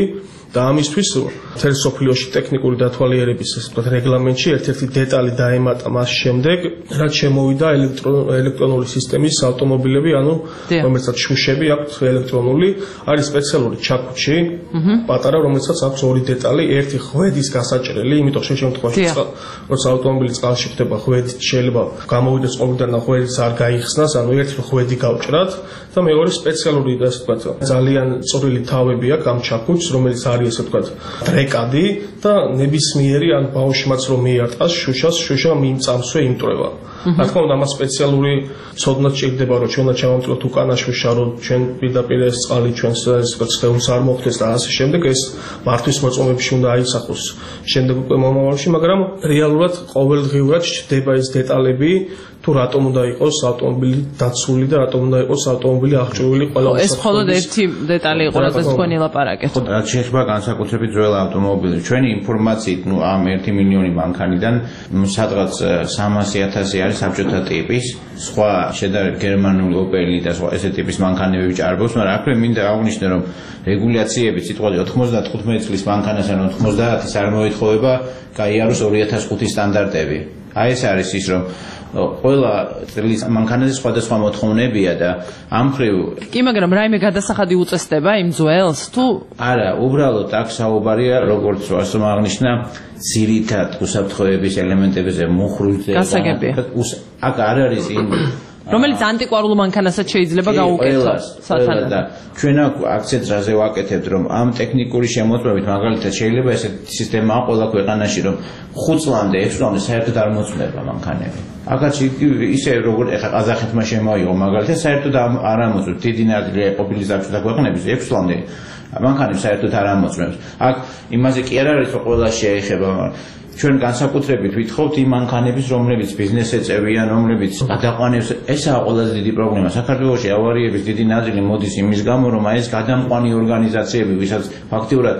და ამისთვის მთელ სოფლიოში ტექნიკური დათვალიერების ესე ვთქვათ რეგლამენტში ერთ-ერთი დეტალი დაემატა მას შემდეგ, რაც შემოვიდა ელექტრონული სისტემის ავტომობილები, ანუ რომელსაც შუშები აქვთ ელექტრონული, არის სპეციალური ჩაქუჩი, პატარა, რომელსაც აქვს ორი დეტალი, ერთი ხვედის გასაჭრელი, იმიტომ შემთხვევაში როცა ავტომობილი წყალში ხდება ხვედით შეიძლება გამოვიდეს ყოველდღე და ხვედიც არ გაიხსნას, ანუ ერთი ხვედი გავჭრათ და მეორე სპეციალური ასე ვთქვათ ძალიან წვრილი თავები აქვს ამ ჩაქუჩს, რომელიც არის ასე ვთქვათ დრეკადი და ნებისმიერი ან ბავშვმაც რომ მიარტყას შუშას, შუშა მიმწამსვე იმტრევა. რა თქმა უნდა, ამას სპეციალური ცოდნა სჭირდება, რომ ჩვენაც ჩავამწვროთ უკანა შუშა, რომ ჩვენ პირდაპირ ეს წყალი ჩვენს ასე ვთქვათ სხეულს არ მოხდეს და ასე შემდეგ ეს მართვის მოწმობებში უნდა აისახოს შემდეგ უკვე მომავალში, მაგრამ რეალურად ყოველდღიურად ჩდება ეს დეტალები თუ რატომ უნდა იყოს ავტომობილი დაცული და რატომ უნდა იყოს ავტომობილი აღჭურვილი ყველა ეს მხოლოდ ერთი დეტალი იყო, რაც თქვენი ლაპარაკეთ. რაც შეეხება განსაკუთრებით ძველ ავტომობილებს, ჩვენი ინფორმაციით, ამ 1 მილიონი მანქანიდან სადღაც 300,000 არის საბჭოთა ტიპის, სხვა შედარებით გერმანული ოპელი და სხვა ესე ტიპის მანქანები ჭარბობს, მაგრამ აქვე მინდა აღვნიშნო, რომ რეგულაციები სიტყვაზე 95 წლის მანქანას ან 90-ის არ მოეთხოვება გაიაროს 2005 სტანდარტები. აი ეს არის ის, რომ ყველა წლის მანქანაზე სხვადასხვა მოთხოვნებია და ამ მხრივ კი, მაგრამ რაიმე გადასახადი უწესდება იმ ძველს თუ არა, უბრალოდ აქ საუბარია, როგორც ვასწრომ აღნიშნა, ძირითად უსაფრთხოების ელემენტებზე მოხრულზე გასაგებია. აქ არ არის იმ რომელიც ანტიკვარულ მანქანასაც შეიძლება გაუკეთოს სათანადო და ჩვენ აქცენტს რაზე ვაკეთებთ, რომ ამ ტექნიკური შემოწმებით მაგალითად შეიძლება ესეთი სისტემა ყველა ქვეყანაში, რომ 5 წლამდე 6 წლამდე საერთოდ არ მოწმება მანქანები. აქაც ისე როგორ ეხა ყაზახეთმა შემოიღო მაგალითად საერთოდ არ ამოწმებს, დიდი ნაწილი ყოფილი საბჭოთა ქვეყნების 6 წლამდე მანქანებს საერთოდ არ ამოწმებს. აქ იმაზე კი არ არის, რომ ყველა შეეხება, ჩვენ განსაკუთრებით ვითხოვთ იმ მანქანების, რომლებიც ბიზნეს ეწევიან, რომლებიც გადაყვანებს, ესაა ყველაზე დიდი პრობლემა. საქართველოში ავარიების დიდი ნაწილი მოდის იმის გამო, რომ ეს გადამყვანი ორგანიზაციები, ვისაც ფაქტიურად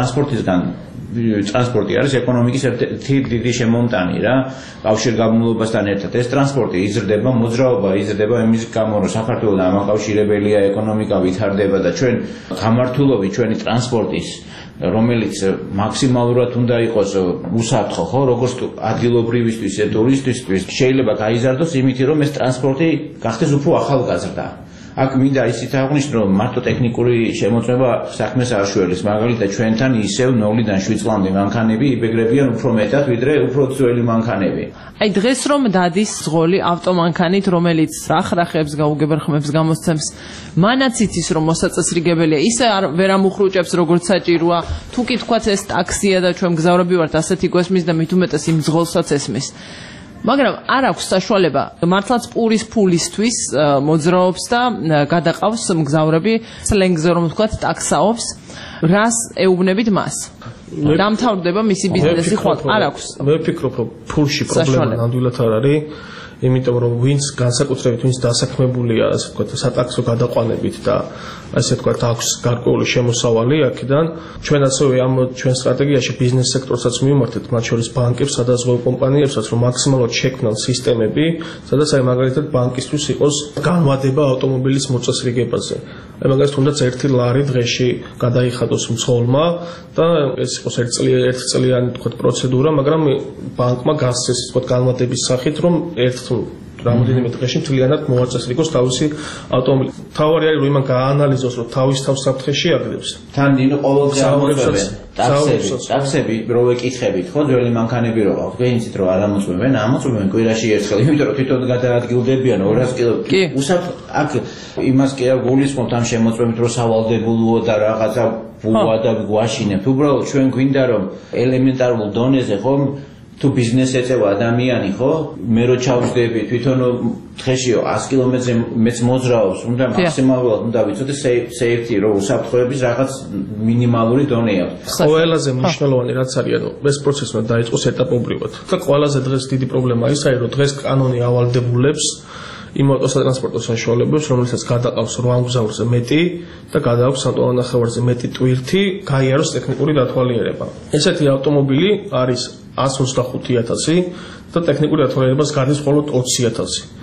ტრანსპორტი არის ეკონომიკის ერთ-ერთი დიდი შემომტანი რა, კავშირგაბმულობასთან ერთად. ეს ტრანსპორტი იზრდება, მოძრაობა იზრდება იმის გამო, რომ საქართველო დამაკავშირებელია, ეკონომიკა ვითარდება და ჩვენ გამართულობი ჩვენი ტრანსპორტის რომელიც მაქსიმალურად უნდა იყოს უსაფრთხო, ხო, როგორც ადგილობრივისთვის, ტურისტისთვის შეიძლება გაიზარდოს იმით, რომ ეს ტრანსპორტი გახდეს უფრო ახალგაზრდა. აქ მინდა ისიც აღვნიშნო, რომ მარტო ტექნიკური შემოწმება საქმეს არ შველის, მაგალითად ჩვენთან ისევ 0-დან 7 წლამდე მანქანები იბეგრებიან უფრო მეტად, ვიდრე უფრო ძველი მანქანები. აი დღეს რომ დადის ზღოლი ავტომანქანით, რომელიც ახრახებს, გაუგებრხმებს, გამოსცემს, მანაც იცის რომ მოსაწესრიგებელია, ისე ვერ ამუხრუჭებს როგორც საჭიროა, თუ კი თქვაც ეს ტაქსია და ჩვენ მგზავრები ვართ, ასეთი გვესმის და მით უმეტეს იმ ზღოლსაც ესმის. მაგრამ არ აქვს საშუალება მართლაც პურის ფულისთვის მოძრაობს და გადაყავს მგზავრები სლენგზე რომ ვთქვათ ტაქსაობს, რას ეუბნებით მას? დამთავრდება მისი ბიზნესი ხო? არ აქვს. მე ვფიქრობ, რომ ფულში პრობლემა ნამდვილად არ არის. იმიტომ რომ ვინც განსაკუთრებით ვინც დასაქმებულია ასე ვთქვათ სატაქსო გადაყვანებით და ასე ვთქვათ აქვს გარკვეული შემოსავალი აქედან, ჩვენ ასევე ამ ჩვენ სტრატეგიაში ბიზნეს სექტორსაც მივმართეთ, მათ შორის ბანკებს, სადაზღვევო კომპანიებსაც, რომ მაქსიმალურად შექმნან სისტემები, სადაც აი მაგალითად ბანკისთვის იყოს განვადება ავტომობილის მოწესრიგებაზე. აი მაგას თუნდაც 1 ლარი დღეში გადაიხადოს მცხოვრმა და ეს იყოს ერთწლიანი ვთქვათ პროცედურა, მაგრამ ბანკმა გასცეს ვთქვათ განვადების სახით, რომ რამდენიმე დღეში მთლიანად მოაწესრიგოს თავისი ავტომობილი. თავარი არის რომ იმან გააანალიზოს, რომ თავის თავს საფრთხეში აგდებს. თან ყოველდღე ამოწმებენ ტაქსები, რო ეკითხებით, ხო, ძველი მანქანები რო ყავთ, ვინცით რომ არ ამოწმებენ კვირაში ერთხელ, იმიტომ რომ თვითონ გადაადგილდებიან 200 კილო. აქ იმას კი არ გულისხმობთ ამ შემოწმებით, რომ სავალდებულოა და რაღაცა ბუა და გვაშინებთ. უბრალოდ ჩვენ გვინდა რომ ელემენტარულ დონეზე ხო თუ ბიზნეს ეწევა ადამიანი, ხო? მე რო ჩავждები თვითონ დღეში 100 კილომეტრზე მეც მოძრაობს, უნდა მაქსიმალურად უნდა ვიცოდე safety რო უსაფრთხოების რაღაც მინიმალური დონე აქვს. ყველაზე მნიშვნელოვანი რაც არის, ანუ ეს პროცესი უნდა დაიწყოს ეტაპობრივად. და ყველაზე დღეს დიდი პრობლემა ის არის, რომ დღეს კანონი ავალდებულებს იმ ავტოსატრანსპორტო საშუალებებს, რომელსაც გადაყავს 8 მგზავრზე მეტი და გადააქვს სამტოვანახევარზე მეტი ტვირთი, გაიაროს ტექნიკური დათვალიერება. ესეთი ავტომობილი არის 125,000 და ტექნიკური დათვალიერებას გარდის მხოლოდ 20,000.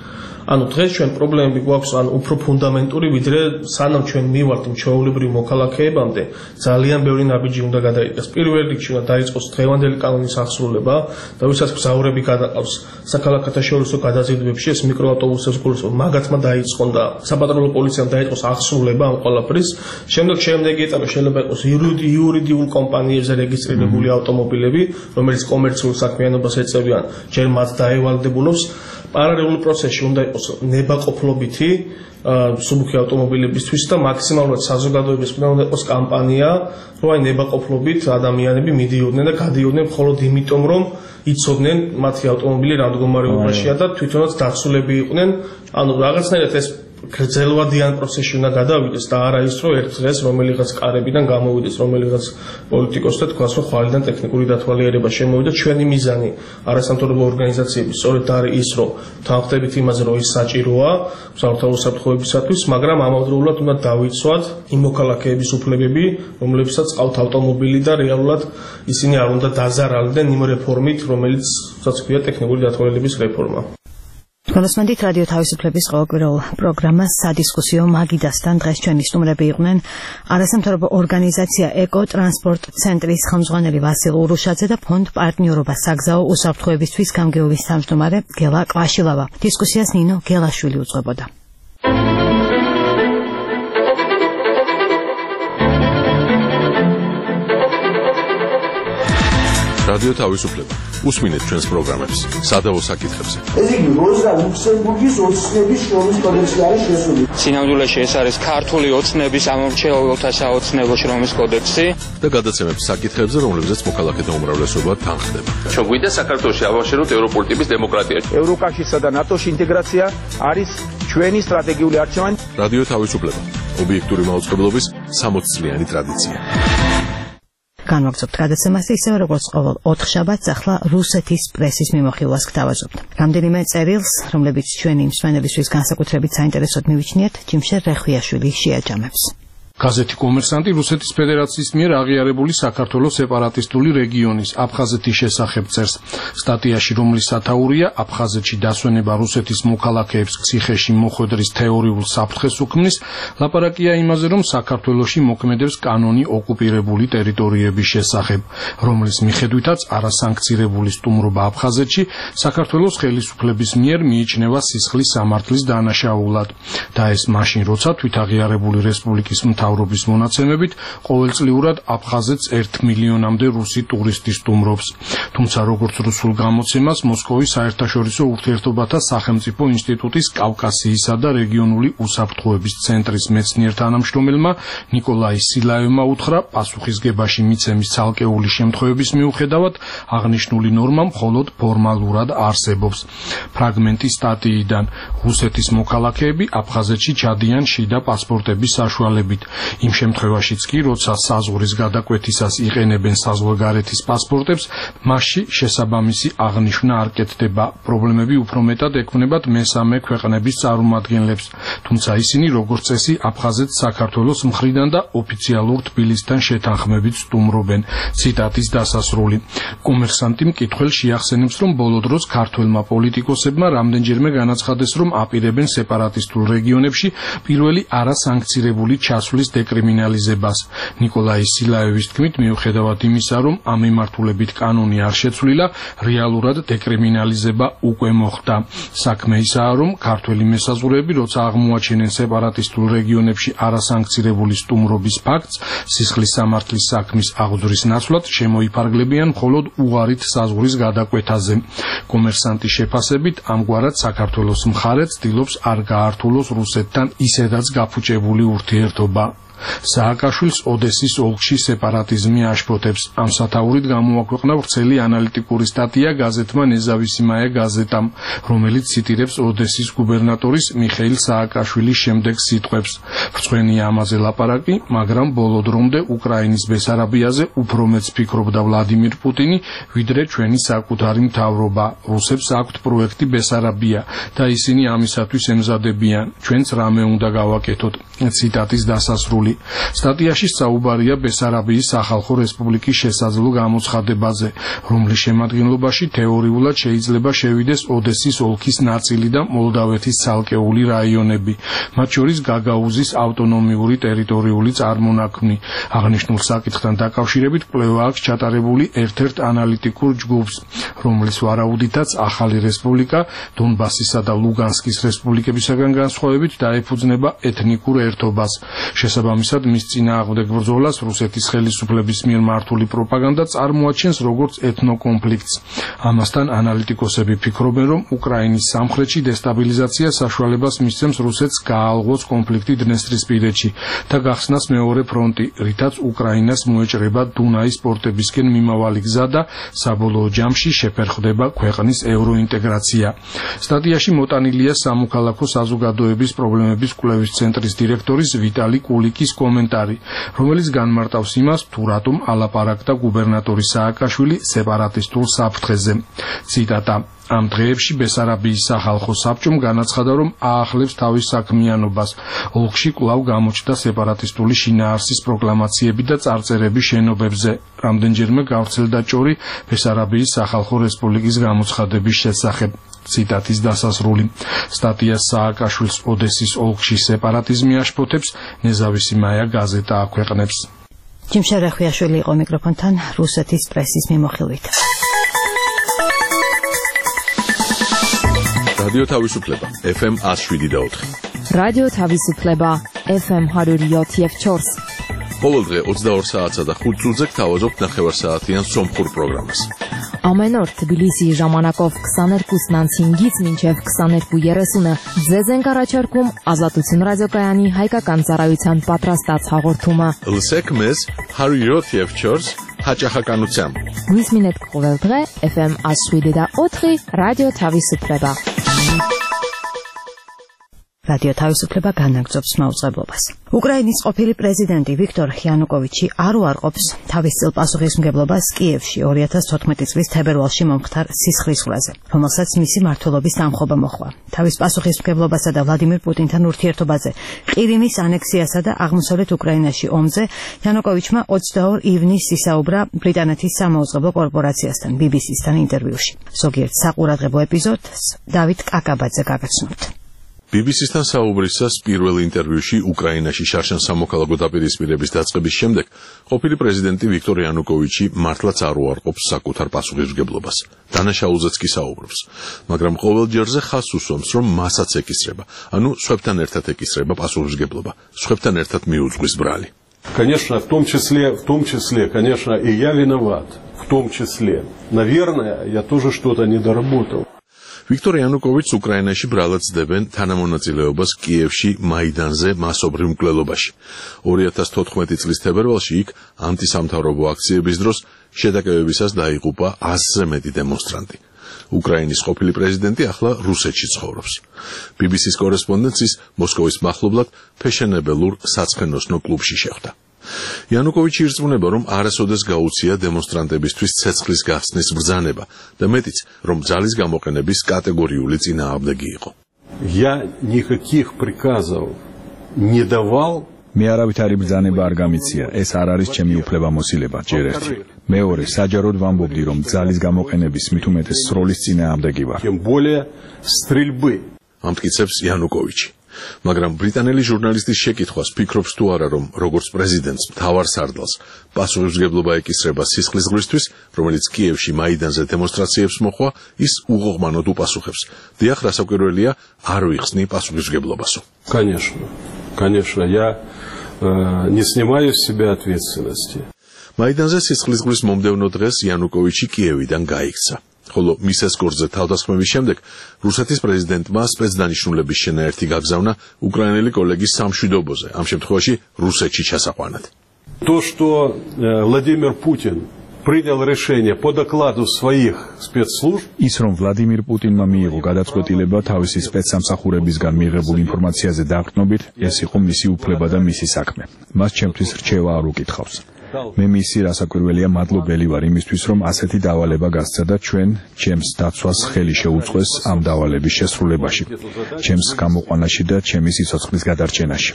ანუ დღეს ჩვენ პრობლემები გვაქვს ანუ უფრო ფუნდამენტური, ვიდრე სანამ ჩვენ მივართ ჩვეულებრივ მოქალაქეებამდე, ძალიან ბევრი ნაბიჯი უნდა გადაიდგას. პირველ რიგში უნდა დაიწყოს დღევანდელი კანონის აღსრულება და ვისაც გზავრები გადაყავს საქალაქათაშორისო გადაზიდვებში, ეს მიკროავტობუსებს გულისხმობ, მაგათმა დაიწყონ და საპატრულო პოლიციამ დაიწყოს აღსრულება ამ ყველაფრის. შემდეგი ეტაპი შეიძლება იყოს იურიდიულ კომპანიებზე რეგისტრირებული ავტომობილები, რომელიც კომერციულ საქმიანობას ეწევიან, ჯერ მათ დაევალდებულოს. პარალელურ პროცესში უნდა იყოს ნებაყოფლობითი მსუბუქი ავტომობილებისთვის და მაქსიმალურად საზოგადოების მხრიდან უნდა იყოს კამპანია, რომ აი ნებაყოფლობით ადამიანები მიდიოდნენ და გადიოდნენ მხოლოდ იმიტომ, რომ იცოდნენ მათი ავტომობილი რა მდგომარეობაშია და თვითონაც დაცულები იყვნენ. ანუ რაღაცნაირად ეს გრძელვადიან პროცესში უნდა გადავიდეს და არა ის, რომ ერთ დღეს რომელიღაც კარებიდან გამოვიდეს რომელიღაც პოლიტიკოსი და თქვას, რომ ხვალიდან ტექნიკური დათვალიერება შემოვიდა. ჩვენი მიზანი არასამთავრობო ორგანიზაციების სწორედ არის ის, რომ თანხმდებით იმაზე, რომ ის საჭიროა სამართალ უსაფრთხოებისათვის, მაგრამ ამავდროულად უნდა დავიცვათ იმ მოქალაქეების უფლებები, რომლებსაც ყავთ ავტომობილი და რეალურად ისინი არ უნდა დაზარალდნენ იმ რეფორმით, რომელიც ქვია ტექნიკური დათვალიერების რეფორმა. გულისხმობთ რადიო თავისუფლების ყოველკვირეულ პროგრამას სადისკუსიო მაგიდასთან. დღეს ჩვენი სტუმრები იყვნენ არასამთავრობო ორგანიზაცია ეკოტრანსპორტ ცენტრის ხელმძღვანელი ვასილ ურუშაძე და ფონდ პარტნიორობა საგზაო უსაფრთხოებისთვის გამგეობის თავმჯდომარე გელა კვაშილავა. დისკუსიას ნინო გელაშვილი უძღვებოდა. რადიო თავისუფლება. უსმინეთ ჩვენს პროგრამებს სადავო საკითხებზე. ეს იგი როზა ლუქსემბურგის ოცნების შრომის კოდექსი არის შესული. სინამდვილეში ეს არის ქართული ოცნების ამომრჩეველთა საოცნებო შრომის კოდექსი და გადაცემებს საკითხებზე, რომლებზეც მოქალაქეთა უმრავლესობა თანხდება. ჩვენ გვინდა საქართველოში ავაშენოთ ევროპული ტიპის დემოკრატია. ევროკავშირსა და ნატოში ინტეგრაცია არის ჩვენი სტრატეგიული არჩევანი. რადიო თავისუფლება. ობიექტური მაუწყებლობის 60 წლიანი ტრადიცია. განვაგრძობთ გადაცემას ისევე როგორც ყოველ 4 შაბათს ახლა რუსეთის პრესის მიმოხილვას გთავაზობთ. რამდენიმე წერილს, რომლებიც ჩვენი მსმენელისთვის განსაკუთრებით საინტერესოდ მივიჩნიეთ, ჯიმშერ რეხვიაშვილი შეაჯამებს. გაზეთი კომერსანტი რუსეთის ფედერაციის მიერ აღიარებული საქართველოს სეპარატისტული რეგიონის აფხაზეთის შესახებ წერს. სტატიაში, რომლის სათაურია აფხაზეთში დასვენება რუსეთის მოქალაქეებს ციხეში მოხვედრის თეორიულ საფრთხეს უქმნის, ლაპარაკია იმაზე, რომ საქართველოში მოქმედებს კანონი ოკუპირებული ტერიტორიების შესახებ, რომლის მიხედვითაც არასანქცირებული სტუმრობა აფხაზეთში საქართველოს ხელისუფლების მიერ მიიჩნევა სისხლის სამართლის დანაშაულად და ეს მაშინ, როცა თვითაღიარებული რესპუბლიკის მთავრობის მონაცემებით ყოველწლიურად აფხაზეთს 1 მილიონამდე რუსი ტურისტი სტუმრობს. თუმცა როგორც რუსულ გამოცემას მოსკოვის საერთაშორისო ურთიერთობათა სახელმწიფო ინსტიტუტის კავკასიისა და რეგიონული უსაფრთხოების ცენტრის მეცნიერ თანამშრომელმა ნიკოლაი სილაევმა უთხრა, პასუხისგებაში მიცემის ცალკეული შემთხვევების მიუხედავად აღნიშნული ნორმა მხოლოდ ფორმალურად არსებობს. ფრაგმენტი სტატიიდან რუსეთის მოქალაქეები აფხაზეთში ჩადიან შიდა პასპორტების საშუალებით. იმ შემთხვევაშიც კი, როცა საზღვრის გადაკვეთისას იყენებენ საზღვარგარეთის პასპორტებს, მასში შესაბამისი აღნიშვნა არ კეთდება. პრობლემები უფრო მეტად ექმნებათ მესამე ქვეყნების წარმომადგენლებს, თუმცა ისინი როგორც წესი აფხაზეთს საქართველოს მხრიდან და ოფიციალურ თბილისთან შეთანხმებით სტუმრობენ. ციტატის დასასრული. კომერსანტი მკითხველს შეახსენებს, რომ ბოლო დროს ქართველმა პოლიტიკოსებმა რამდენჯერმე განაცხადეს, რომ აპირებენ სეპარატისტულ რეგიონებში პირველი არასანქცირებული ჩასვლის დეკრიმინალიზებას. ნიკოლაი სილაევის თქმით, მიუხედავად იმისა, რომ ამ მიმართულებით კანონი არ შეცვლილა, რეალურად დეკრიმინალიზება უკვე მოხდა. საქმე ისაა, რომ ქართველი მესაზღვრეები, როცა აღმოაჩენენ სეპარატისტულ რეგიონებში არასანქცირებული სტუმრობის ფაქტს, სისხლის სამართლის საქმის აღძვრის ნაცვლად შემოიფარგლებიან მხოლოდ უღარით საზღვრის გადაკვეთაზე. კომერსანტის შეფასებით, ამგვარად საქართველოს მხარე ცდილობს არ გაართულოს რუსეთთან ისედაც გაფუჭებული ურთიერთობა. სააკაშვილს ოდესის ოლქში სეპარატიზმი აშფოთებს. ამ სათაურით გამოაქვეყნა ვრცელი ანალიტიკური სტატია გაზეთმა ნეზავისიმაია გაზეტამ, რომელიც ციტირებს ოდესის გუბერნატორის მიხეილ სააკაშვილის შემდეგ სიტყვებს. ვრცხვენია ამაზე ლაპარაკი, მაგრამ ბოლო დრომდე უკრაინის ბესარაბიაზე უფრო მეც ფიქრობდა ვლადიმირ პუტინი, ვიდრე ჩვენი საკუთარი მთავრობა. რუსებს აქვთ პროექტი ბესარაბია და ისინი ამისათვის ემზადებიან. ჩვენც რამე უნდა გავაკეთოთ. ციტატის დასასრული. სტატიაში საუბარია ბესარაბიის სახალხო რესპუბლიკის შესაძლო გამოცხადებაზე, რომლის შემადგენლობაში თეორიულად შეიძლება შევიდეს ოდესის ოლქის ნაწილი და მოლდავეთის ცალკეული რაიონები, მათ შორის გაგაუზის ავტონომიური ტერიტორიული წარმონაქმნი. აღნიშნულ საკითხთან დაკავშირებით კვლევა აქვს ჩატარებული ერთ-ერთ ანალიტიკურ ჯგუფს, რომლის ვარაუდითაც ახალი რესპუბლიკა დონბასისა და ლუგანსკის რესპუბლიკებისაგან განსხვავებით დაეფუძნება ეთნიკურ ერთობას. შესაბამისად, მის წინააღმდეგ ბრძოლას რუსეთის ხელისუფლების მიერ მართული პროპაგანდა წარმოაჩენს როგორც ეთნოკონფლიქტს. ამასთან ანალიტიკოსები ფიქრობენ, რომ უკრაინის სამხრეთში დესტაბილიზაცია საშუალებას მისცემს რუსეთს გაალღოს კონფლიქტი დნესტრისპირეთში და გახსნას მეორე ფრონტი, რითაც უკრაინას მოეჭრება დუნაის პორტებისკენ მიმავალი გზა და საბოლოო ჯამში შეფერხდება ქვეყნის ევროინტეგრაცია. სტატიაში მოტანილია სამოქალაქო საზოგადოების პრობლემების კვლევის ცენტრის დირექტორის ვიტალი კულიკის კომენტარი, რომელიც განმარტავს იმას, თუ რატომ ალაპარაკდა გუბერნატორი სააკაშვილი სეპარატისტულ საფრთხეზე. ციტატა: ამ დღეებში ბესარაბიის სახალხო საბჭომ განაცხადა, რომ აახლებს თავის საქმიანობას. ოლქში კვლავ გამოჩნდა სეპარატისტული შინაარსის პროკლამაციები და წარწერები შენობებზე. რამდენჯერმე გავრცელდა ჭორი ბესარაბიის სახალხო რესპუბლიკის გამოცხადების შესახებ. ციტატის დასასრული. სტატიას სააკაშვილს ოდესის ოლქში სეპარატიზმი აშფოთებს ნეზავისი მაია გაზეტა აქვეყნებს. ჯიმშა რახვიაშვილი იყო მიკროფონთან რუსეთის პრესის მიმოხილვით. რადიო თავისუფლება FM 107.4. რადიო თავისუფლება FM 107.4. ყოველდღე 22 საათსა და 5 წუთზე გთავაზობთ ნახევარსაათიან სომხურ პროგრამას. Ամեն օր Թբիլիսի ժամանակով 22:05-ից մինչև 22:30-ը ձեզ ենք առաջարկում Ազատություն ռադիոկայանի հայկական ծառայության պատրաստած հաղորդումը։ Լսեք մեզ 107.4 հաճախականությամբ։ Լույս մինետ կողելդղե FM 107.4 ռադիո თავისუფლება։ რადიო თავისუფლება განაგრძობს მაუწყებლობას. უკრაინის ყოფილი პრეზიდენტი ვიქტორ იანუკოვიჩი არ უარყოფს თავის წილ პასუხისმგებლობას კიევში 2014 წლის თებერვალში მომხდარ სისხლისღვრაზე, რომელსაც მისი მმართველობის დამხობა მოჰყვა. თავის პასუხისმგებლობასა და ვლადიმირ პუტინთან ურთიერთობაზე, ყირიმის ანექსიასა და აღმოსავლეთ უკრაინაში ომზე იანუკოვიჩმა 22 ივნისს ისაუბრა ბრიტანეთის სამაუწყებლო კორპორაციასთან BBC-სთან ინტერვიუში. ზოგიერთ საყურადღებო ეპიზოდს დავით კაკაბაძე გაგაცნობთ. BBC-სთან საუბრისას პირველ ინტერვიუში უკრაინაში შარშან სამოქალაქო დაპირისპირების დაწყების შემდეგ ყოფილი პრეზიდენტი ვიქტორ იანუკოვიჩი მართლაც არ უარყოფს საკუთარ პასუხისმგებლობას. დანაშაულზეც კი საუბრობს, მაგრამ ყოველ ჯერზე ხაზს უსვამს, რომ მასაც ეკისრება, ანუ სხვებთან ერთად ეკისრება პასუხისმგებლობა, სხვებთან ერთად მიუძღვის ბრალი. Конечно, в том числе, конечно, и я виноват, в том числе. Наверное, я тоже что-то недоработал. ვიქტორ იანუკოვიჩს უკრაინაში ბრალად ძდებენ თანამონაწილეობას კიევში მაიდანზე მასობრივ მკვლელობაში. 2014 წლის თებერვალში იქ ანტისამთავრობო აქციების დროს შედაკევებისას დაიღუპა 100-ზე მეტი დემონსტრანტი. უკრაინის ყოფილი პრეზიდენტი ახლა რუსეთში ცხოვრობს. BBC-ს კორესპონდენტის მოსკოვის მახლობლად ფეშენებელურ საცხენოსნო კლუბში შეხვდა. იანუკოვიჩი ირწმუნება, რომ არასოდეს გაუწია დემონსტრანტებისთვის ცეცხლის გახსნის ბრძანება და მეტიც, რომ ძალის გამოყენების კატეგორიული წინააღმდეგი იყო. Я никаких приказов не давал. მე არავითარი ბრძანება არ გამიცია, ეს არ არის ჩემი უფლებამოსილება, ჯერ ერთი. მეორე, საჯაროდ ვამბობდი, რომ ძალის გამოყენების მით უმეტეს სროლის წინააღმდეგი ვარ. Тем более стрельбы. ამტკიცებს იანუკოვიჩი. მაგრამ ბრიტანელი ჟურნალისტის შეკითხვას ფიქრობს თუ არა, რომ როგორც პრეზიდენტს მთავარ სარდალს პასუხისმგებლობა ეკისრება სისხლისღვრისთვის, რომელიც კიევში მაიდანზე დემონსტრაციებს მოჰყვა, ის უღოღმანოდ უპასუხებს. დიახ, რასაკვირველია, არ ვიხსნი პასუხისმგებლობასო. Конечно, я не снимаю с себя ответственности. მაიდანზე სისხლისღვრის მომდევნო დღეს იანუკოვიჩი კიევიდან გაიქცა. ხოლო მის ეს კორზე თავდასხმების შემდეგ რუსეთის პრეზიდენტმა სპეცდანიშნულების შენაერთი გაგზავნა უკრაინელი კოლეგის სამშვიდობოზე, ამ შემთხვევაში რუსეთში ჩასაყვანად. То, что Владимир Путин принял решение по докладу своих спецслужб, ის რომ ვლადიმირ პუტინმა მიიღო გადაწყვეტილება თავისი სპეცსამსახურებისგან მიიღებულ ინფორმაციაზე დაყრდნობით, ეს იყო მისი უფლება და მისი საქმე. მას ჩემთვის რჩევა არ უკითხავს. მე მისი რასაკვირველია მადლობელი ვარ იმისთვის, რომ ასეთი დავალება გასცა და ჩვენ ჩემს დაცვას ხელი შეუწყეს ამ დავალების შესრულებაში, ჩემს გამოყვანაში და ჩემი სიცოცხლის გადარჩენაში.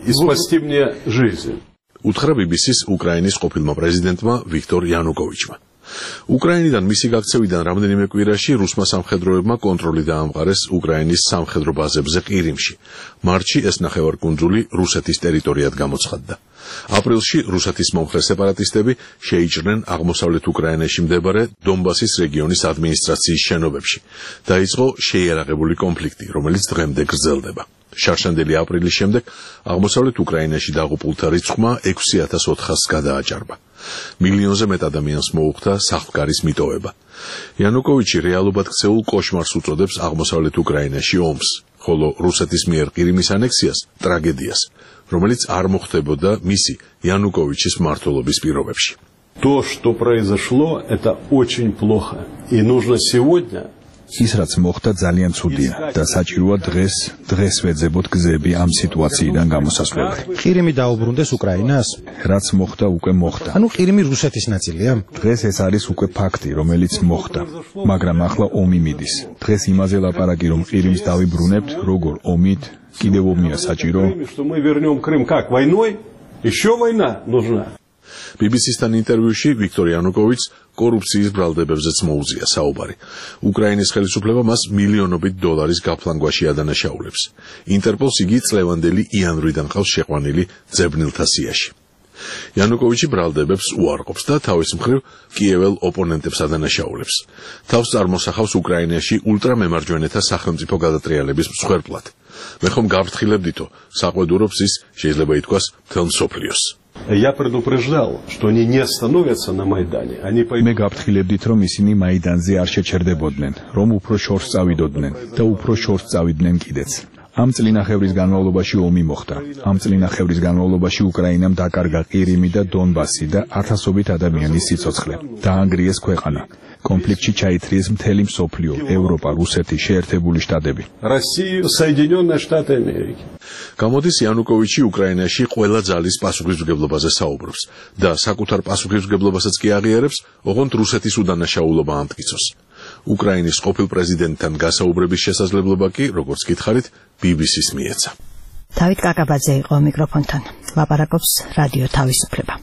и спасти мне жизнь. უთხრა BBC-ს უკრაინის ყოფილმა პრეზიდენტმა ვიქტორ იანუკოვიჩმა. უკრაინიდან მისი გაქცევიდან რამდენიმე კვირაში რუსმა სამხედროებმა კონტროლი დაამყარეს უკრაინის სამხედრო ბაზებზე ყირიმში. მარტში ეს ნახევარკუნძული რუსეთის ტერიტორიად გამოცხადდა. აპრილში რუსეთის მომხრე სეპარატისტები შეიჭრნენ აღმოსავლეთ უკრაინაში მდებარე დონბასის რეგიონის ადმინისტრაციის შენობებში. დაიწყო შეიარაღებული კონფლიქტი, რომელიც დღემდე გრძელდება. შარშანდელი აპრილის შემდეგ აღმოსავლეთ უკრაინაში დაღუპულთა რიცხვმა 6400-ს გადააჭარბა. მილიონზე მეტ ადამიანს მოუხდა სახლ-კარის მიტოვება. იანუკოვიჩი რეალურად ქცეულ კოშმარს უწოდებს აღმოსავლეთ უკრაინაში ომს, ხოლო რუსეთის მიერ ყირიმის ანექსიას ტრაგედიას, რომელიც არ მოხდებოდა მისი იანუკოვიჩის მმართველობის პირობებში. То, что произошло, это очень плохо. И нужно сегодня ის რაც მოხდა ძალიან ცუდია და საჭიროა დღეს ვეძებოთ გზები ამ სიტუაციიდან გამოსასვლელად. ყირიმი დაუბრუნდეს უკრაინას? რაც მოხდა უკვე მოხდა. ანუ ყირიმი რუსეთის ნაწილია? დღეს ეს არის უკვე ფაქტი, რომელიც მოხდა. მაგრამ ახლა ომი მიდის. დღეს იმაზე ლაპარაკი, რომ ყირიმს დავიბრუნებთ, როგორ ომით, კიდევ ომია საჭირო. что мы вернем Крым как войной? Еще война нужна. BBC-სთან ინტერვიუში ვიქტორ იანუკოვიჩს კორუფციის ბრალდებებზეც მოუწია საუბარი. უკრაინის ხელისუფლება მას მილიონობით დოლარის გაფლანგვაში ადანაშაულებს. ინტერპოლს იგი წლევანდელი იანვრიდან ყავს შეყვანილი ძებნილთა სიაში. იანუკოვიჩი ბრალდებებს უარყოფს და თავის მხრივ კიეվել ოპონენტებს ადანაშაულებს. თავს წარმოსახავს უკრაინაში ულტრამემარჯვენეთა სახელმწიფო გადატრიალების მსხვერპლად. მე ხომ გავფრთხილებდითო, საყვედურობს ის, შეიძლება ითქვას, მთელ მსოფლიოს. Я предупреждал, что они не остановятся на Майдане. Они მე გავფრთხილებდით, რომ ისინი მაიდანზე არ შეჩერდებოდნენ, რომ უფრო შორს წავიდოდნენ და უფრო შორს წავიდნენ კიდეც. ამ წლინახევრის განმავლობაში ომი მოხდა. ამ წლინახევრის განმავლობაში უკრაინამ დაკარგა ყირიმი და დონბასი და ათასობით ადამიანის სიცოცხლე. დაანგრიეს ქვეყანა. კონფლიქტში ჩაითრიეს მთელი მსოფლიო, ევროპა, რუსეთი, შეერთებული შტატები. Россия, Соединенные Штаты Америки. გამოდის იანუკოვიჩი უკრაინაში ყველა ძალის პასუხისმგებლობაზე საუბრობს და საკუთარ პასუხისმგებლობასაც კი აღიარებს, ოღონდ რუსეთის უდანაშაულობა ამტკიცოს. უკრაინის ყოფილ პრეზიდენტთან გასაუბრების შესაძლებლობა კი, როგორც გითხარით, BBC-ს მიეცა. დავით კაკაბაძე იყო მიკროფონთან. ლაპარაკობს რადიო თავისუფლება.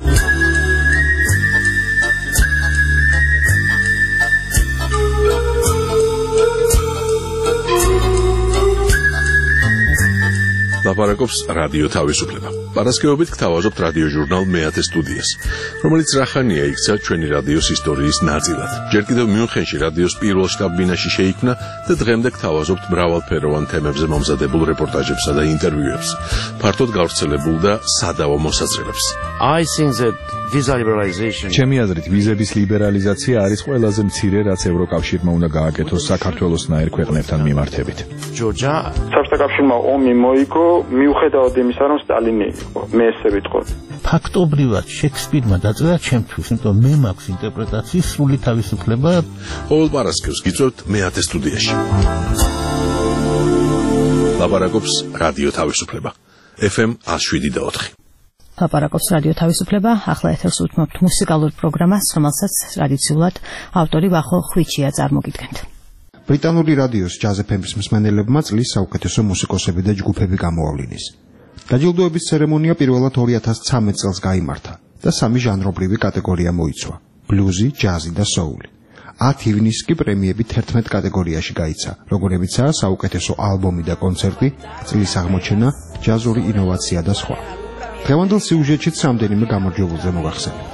ლაპარაკობს რადიო თავისუფლება. პარასკევობით გთავაზობთ რადიო ჟურნალ მეათე სტუდიას, რომელიც რახანია იქცა ჩვენი რადიოს ისტორიის ნაწილად. ჯერ კიდევ მიუნხენში რადიოს პირველ შტაბ-ბინაში შეიქმნა და დღემდე გთავაზობთ მრავალფეროვან თემებზე მომზადებულ რეპორტაჟებსა და ინტერვიუებს. ფართოდ გავრცელებულ და სადავო მოსაზრებებს. I think that visa liberalization ჩემი აზრით ვიზების ლიბერალიზაცია არის ყველაზე მცირე, რაც ევროკავშირმა უნდა გააკეთოს საქართველოსნაირ ქვეყნებთან მიმართებით. Georgia საბჭოთა კავშირმა ომი მოიგო მიუხედავად იმისა, რომ სტალინი იყო. მე ესე ვიტყოდი. ფაქტობრივად შექსპირმა დაწერა ჩემთვის, იმიტომ მე მაქვს ინტერპრეტაციის სრული თავისუფლება. ყოველ პარასკევს გიწევთ მეათე სტუდიაში. ლაპარაკობს რადიო თავისუფლება. FM 107.4. ლაპარაკობს რადიო თავისუფლება. ახლა ეთერს უთმობთ მუსიკალურ პროგრამას, რომელსაც ტრადიციულად ავტორი ვახო ხვიჩია წარმოგიდგენთ. ბრიტანული რადიოს ჯაზ FM-ის მსმენელებმა წლის საუკეთესო მუსიკოსები და ჯგუფები გამოავლინეს. დაჯილდოების ცერემონია პირველად 2013 წელს გაიმართა და სამი ჟანრობრივი კატეგორია მოიცვა: ბლუზი, ჯაზი და соуლი. 10 ივნისს კი პრემიები 11 კატეგორიაში გაიცა, როგორებიცაა საუკეთესო ალბომი და კონცერტი, წლის აღმოჩენა, ჯაზური ინოვაცია და სხვა. დღევანდელ სიუჟეტშიც რამდენიმე გამარჯვებულზე მოგახსენებთ.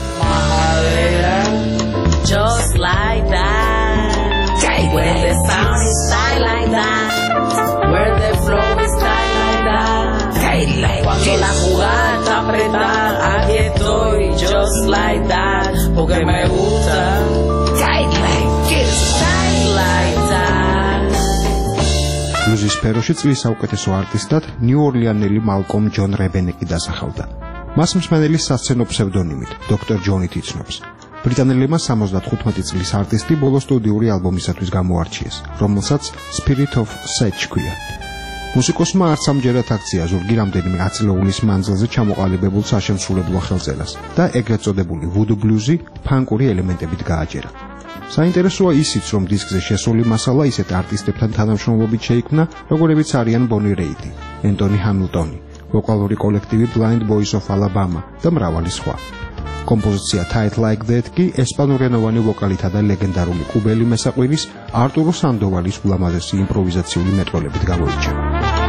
Just like that, where the sound is tight like that, where the flow is tight like that, cuando la jugada está apretada, aquí estoy, just like that, porque me gusta, tight like this, tight like that. ბლუზის სფეროში წლის საუკეთესო არტისტად ნიუ-ორლეანელი მალკომ ჯონ რებენეკი დასახელდა. მას მსმენელი სასცენო ფსევდონიმით დოქტორ ჯონით იცნობს. ბრიტანელებმა 75 წლის არტისტი ბოლო სტუდიური ალბომისათვის გამოარჩიეს, რომელსაც Spirit of Sage ჰქვია. მუსიკოსმა არც ამჯერად აქცია ზურგი რამდენიმე ათწლეულის მანძილზე ჩამოყალიბებულ საშემსრულებლო ხელწერას და ეგრეთ წოდებული ვუდუ ბლუზი ფანკური ელემენტებით გააჯერა. საინტერესოა ისიც, რომ დისკზე შესული მასალა ისეთ არტისტებთან თანამშრომლობით შეიქმნა, როგორებიც არიან ბონი რეიდი, ენტონი ჰამილტონი, ვოკალური კოლექტივი Blind Boys of Alabama და მრავალი სხვა. კომპოზიცია Tight Like That კი ესპანურენოვანი ვოკალითა და ლეგენდარული კუბელი მესაყვირის არტურო სანდოვალის ულამაზესი იმპროვიზაციული მეტყველებით გამოირჩევა.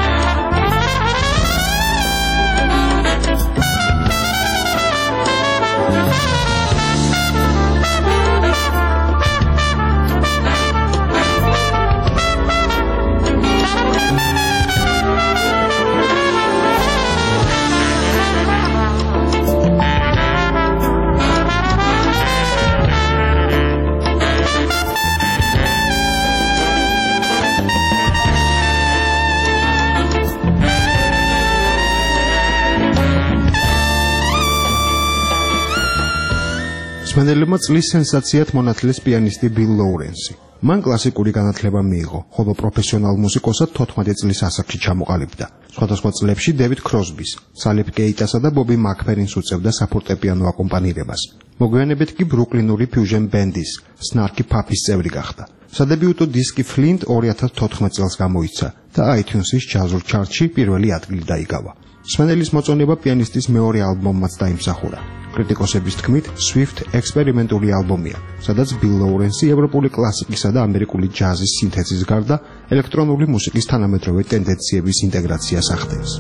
მსმენელებმა წლის სენსაციად მონათლეს პიანისტი ბილ ლოურენსი. მან კლასიკური განათლება მიიღო, ხოლო პროფესიონალ მუსიკოსად 14 წლის ასაკში ჩამოყალიბდა. სხვადასხვა წლებში დევიდ ქროსბის, სალიფ კეიტასა და ბობი მაკფერინს უწევდა საფორტეპიანო აკომპანირებას. მოგვიანებით კი ბრუკლინური ფიუჟენ ბენდის, სნარკი ფაფის წევრი გახდა. სადებიუტო დისკი Flint 2014 წელს გამოიცა და iTunes-ის ჯაზურ ჩარტში პირველი ადგილი დაიკავა. მსმენელის მოწონება პიანისტის მეორე ალბომმაც დაიმსახურა. კრიტიკოსების თქმით, Swift ექსპერიმენტული ალბომია, სადაც ბილ ლოურენსი ევროპული კლასიკისა და ამერიკული ჯაზის სინთეზის გარდა ელექტრონული მუსიკის თანამედროვე ტენდენციების ინტეგრაციას ახდენს.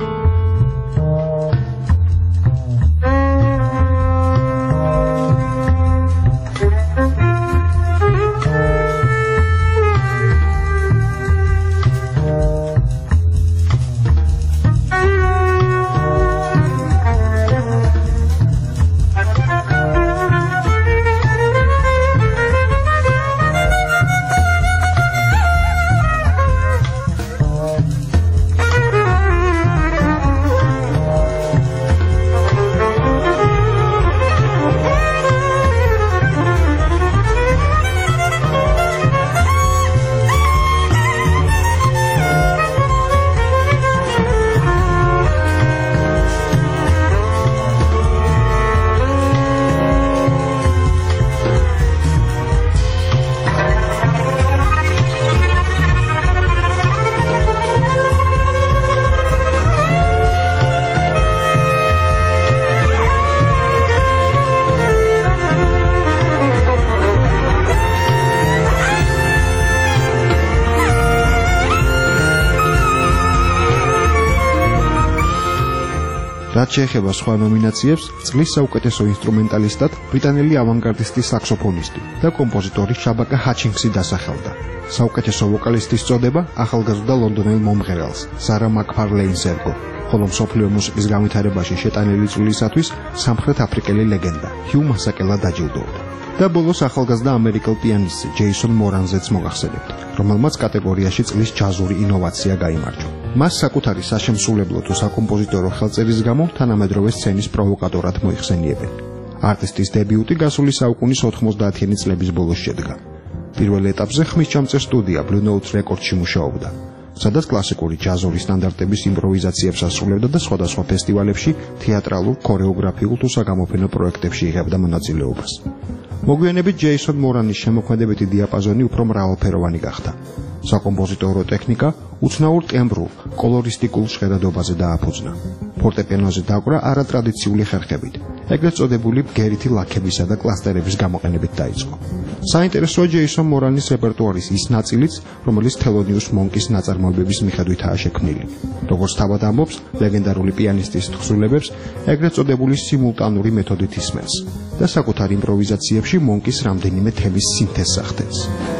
რაც შეეხება სხვა ნომინაციებს, წლის საუკეთესო ინსტრუმენტალისტად ბრიტანელი ავანგარდისტი საქსოფონისტი და კომპოზიტორი შაბაკა ჰაჩინგსი დასახელდა. საუკეთესო ვოკალისტის წოდება ახალგაზრდა ლონდონელ მომღერალს, სარა მაკფარლეინს ერგო, ხოლო მსოფლიო მუსიკის განვითარებაში შეტანილი წვლილისათვის სამხრეთ აფრიკელი ლეგენდა ჰიუ მასაკელა დაჯილდოვდა. და ბოლოს ახალგაზრდა ამერიკელ პიანისტ ჯეისონ მორანზეც მოახსენებთ, რომელმაც კატეგორიაში წლის ჯაზური ინოვაცია გაიმარჯვა. მას საკუთარი საშემსრულებლო თუ საკომპოზიტორო ხელწერის გამო თანამედროვე სცენის პროვოკატორად მოიხსენიებენ. არტისტის დებიუტი გასული საუკუნის 90-იანი წლების ბოლოს შედგა. პირველ ეტაპზე ხმისჩამწერ სტუდია Blue Note Records-ში მუშაობდა, სადაც კლასიკური ჯაზური სტანდარტების იმპროვიზაციებს ასრულებდა და სხვადასხვა ფესტივალებში თეატრალურ, ქორეოგრაფიულ თუ საგამოფენო პროექტებში იღებდა მონაწილეობას. მოგვიანებით ჯეისონ მორანის შემოქმედებითი დიაპაზონი უფრო მრავალფეროვანი გახდა. საკომპოზიტორო ტექნიკა უცნაურ ტემბრულ, კოლორისტიკულ ჟღერადობაზე დააფუძნა. ფორტეპიანოზე დაკვრა არატრადიციული ხერხებით, ეგრეთ წოდებული ბგერითი ლაქებისა და კლასტერების გამოყენებით დაიწყო. საინტერესოა ჯეისონ მორანის რეპერტუარის ის ნაწილიც, რომელიც თელონიუს მონკის ნაწარმოებების მიხედვითაა შექმნილი. როგორც თავად ამბობს, ლეგენდარული პიანისტის თხზულებებს ეგრეთ წოდებული სიმულტანური მეთოდით ისმენს და საკუთარ იმპროვიზაციებში მონკის რამდენიმე თემის სინთეზს ახდენს.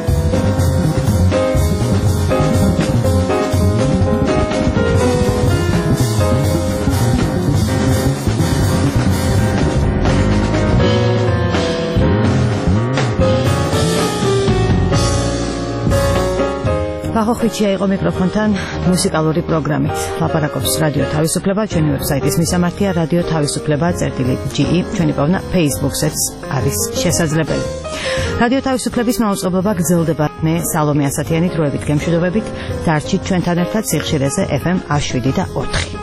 ახოხიჩია იყო მიკროფონთან მუსიკალური პროგრამით. ლაპარაკობს რადიო თავისუფლება, ჩვენი ვებსაიტის მისამართია radio-tavisupleba.ge, ჩვენი პოვნა Facebook-საც არის შესაძლებელი. რადიო თავისუფლების მაუწყებლობა გრძელდება. მე სალომე ასათიანი დროებით გემშვიდობებით, დარჩით ჩვენთან ერთად სიხშირეზე FM 107 და 4.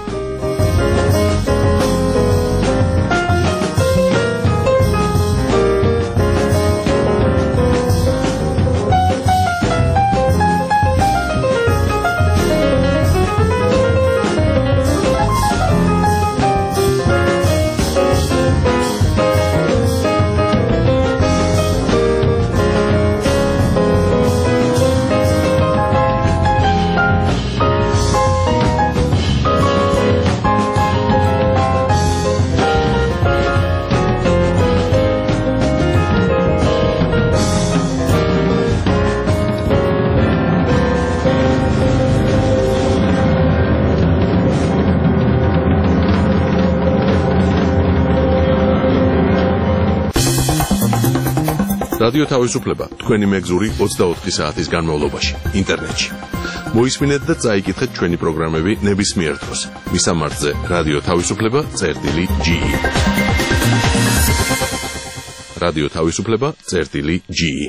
რადიო თავისუფლება თქვენი მეგზური 24 საათის განმავლობაში ინტერნეტში. მოისმინეთ და წაიკითხეთ ჩვენი პროგრამები ნებისმიერ დროს. მისამართზე რადიო თავისუფლება.ge. რადიო თავისუფლება.ge.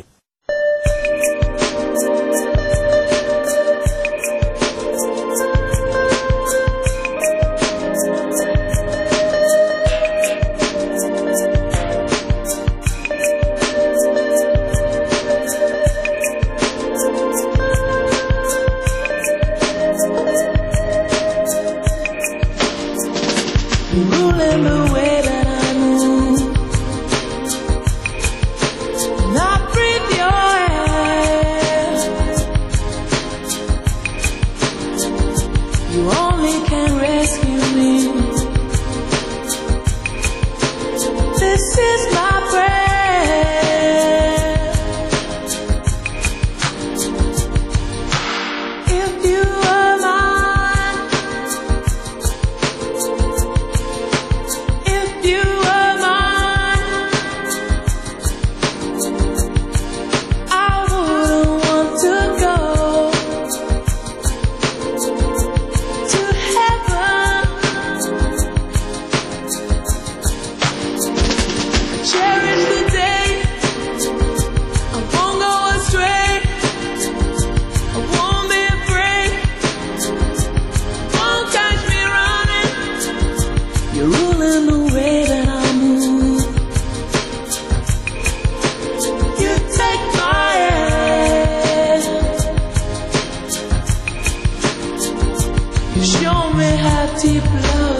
Show me how deep love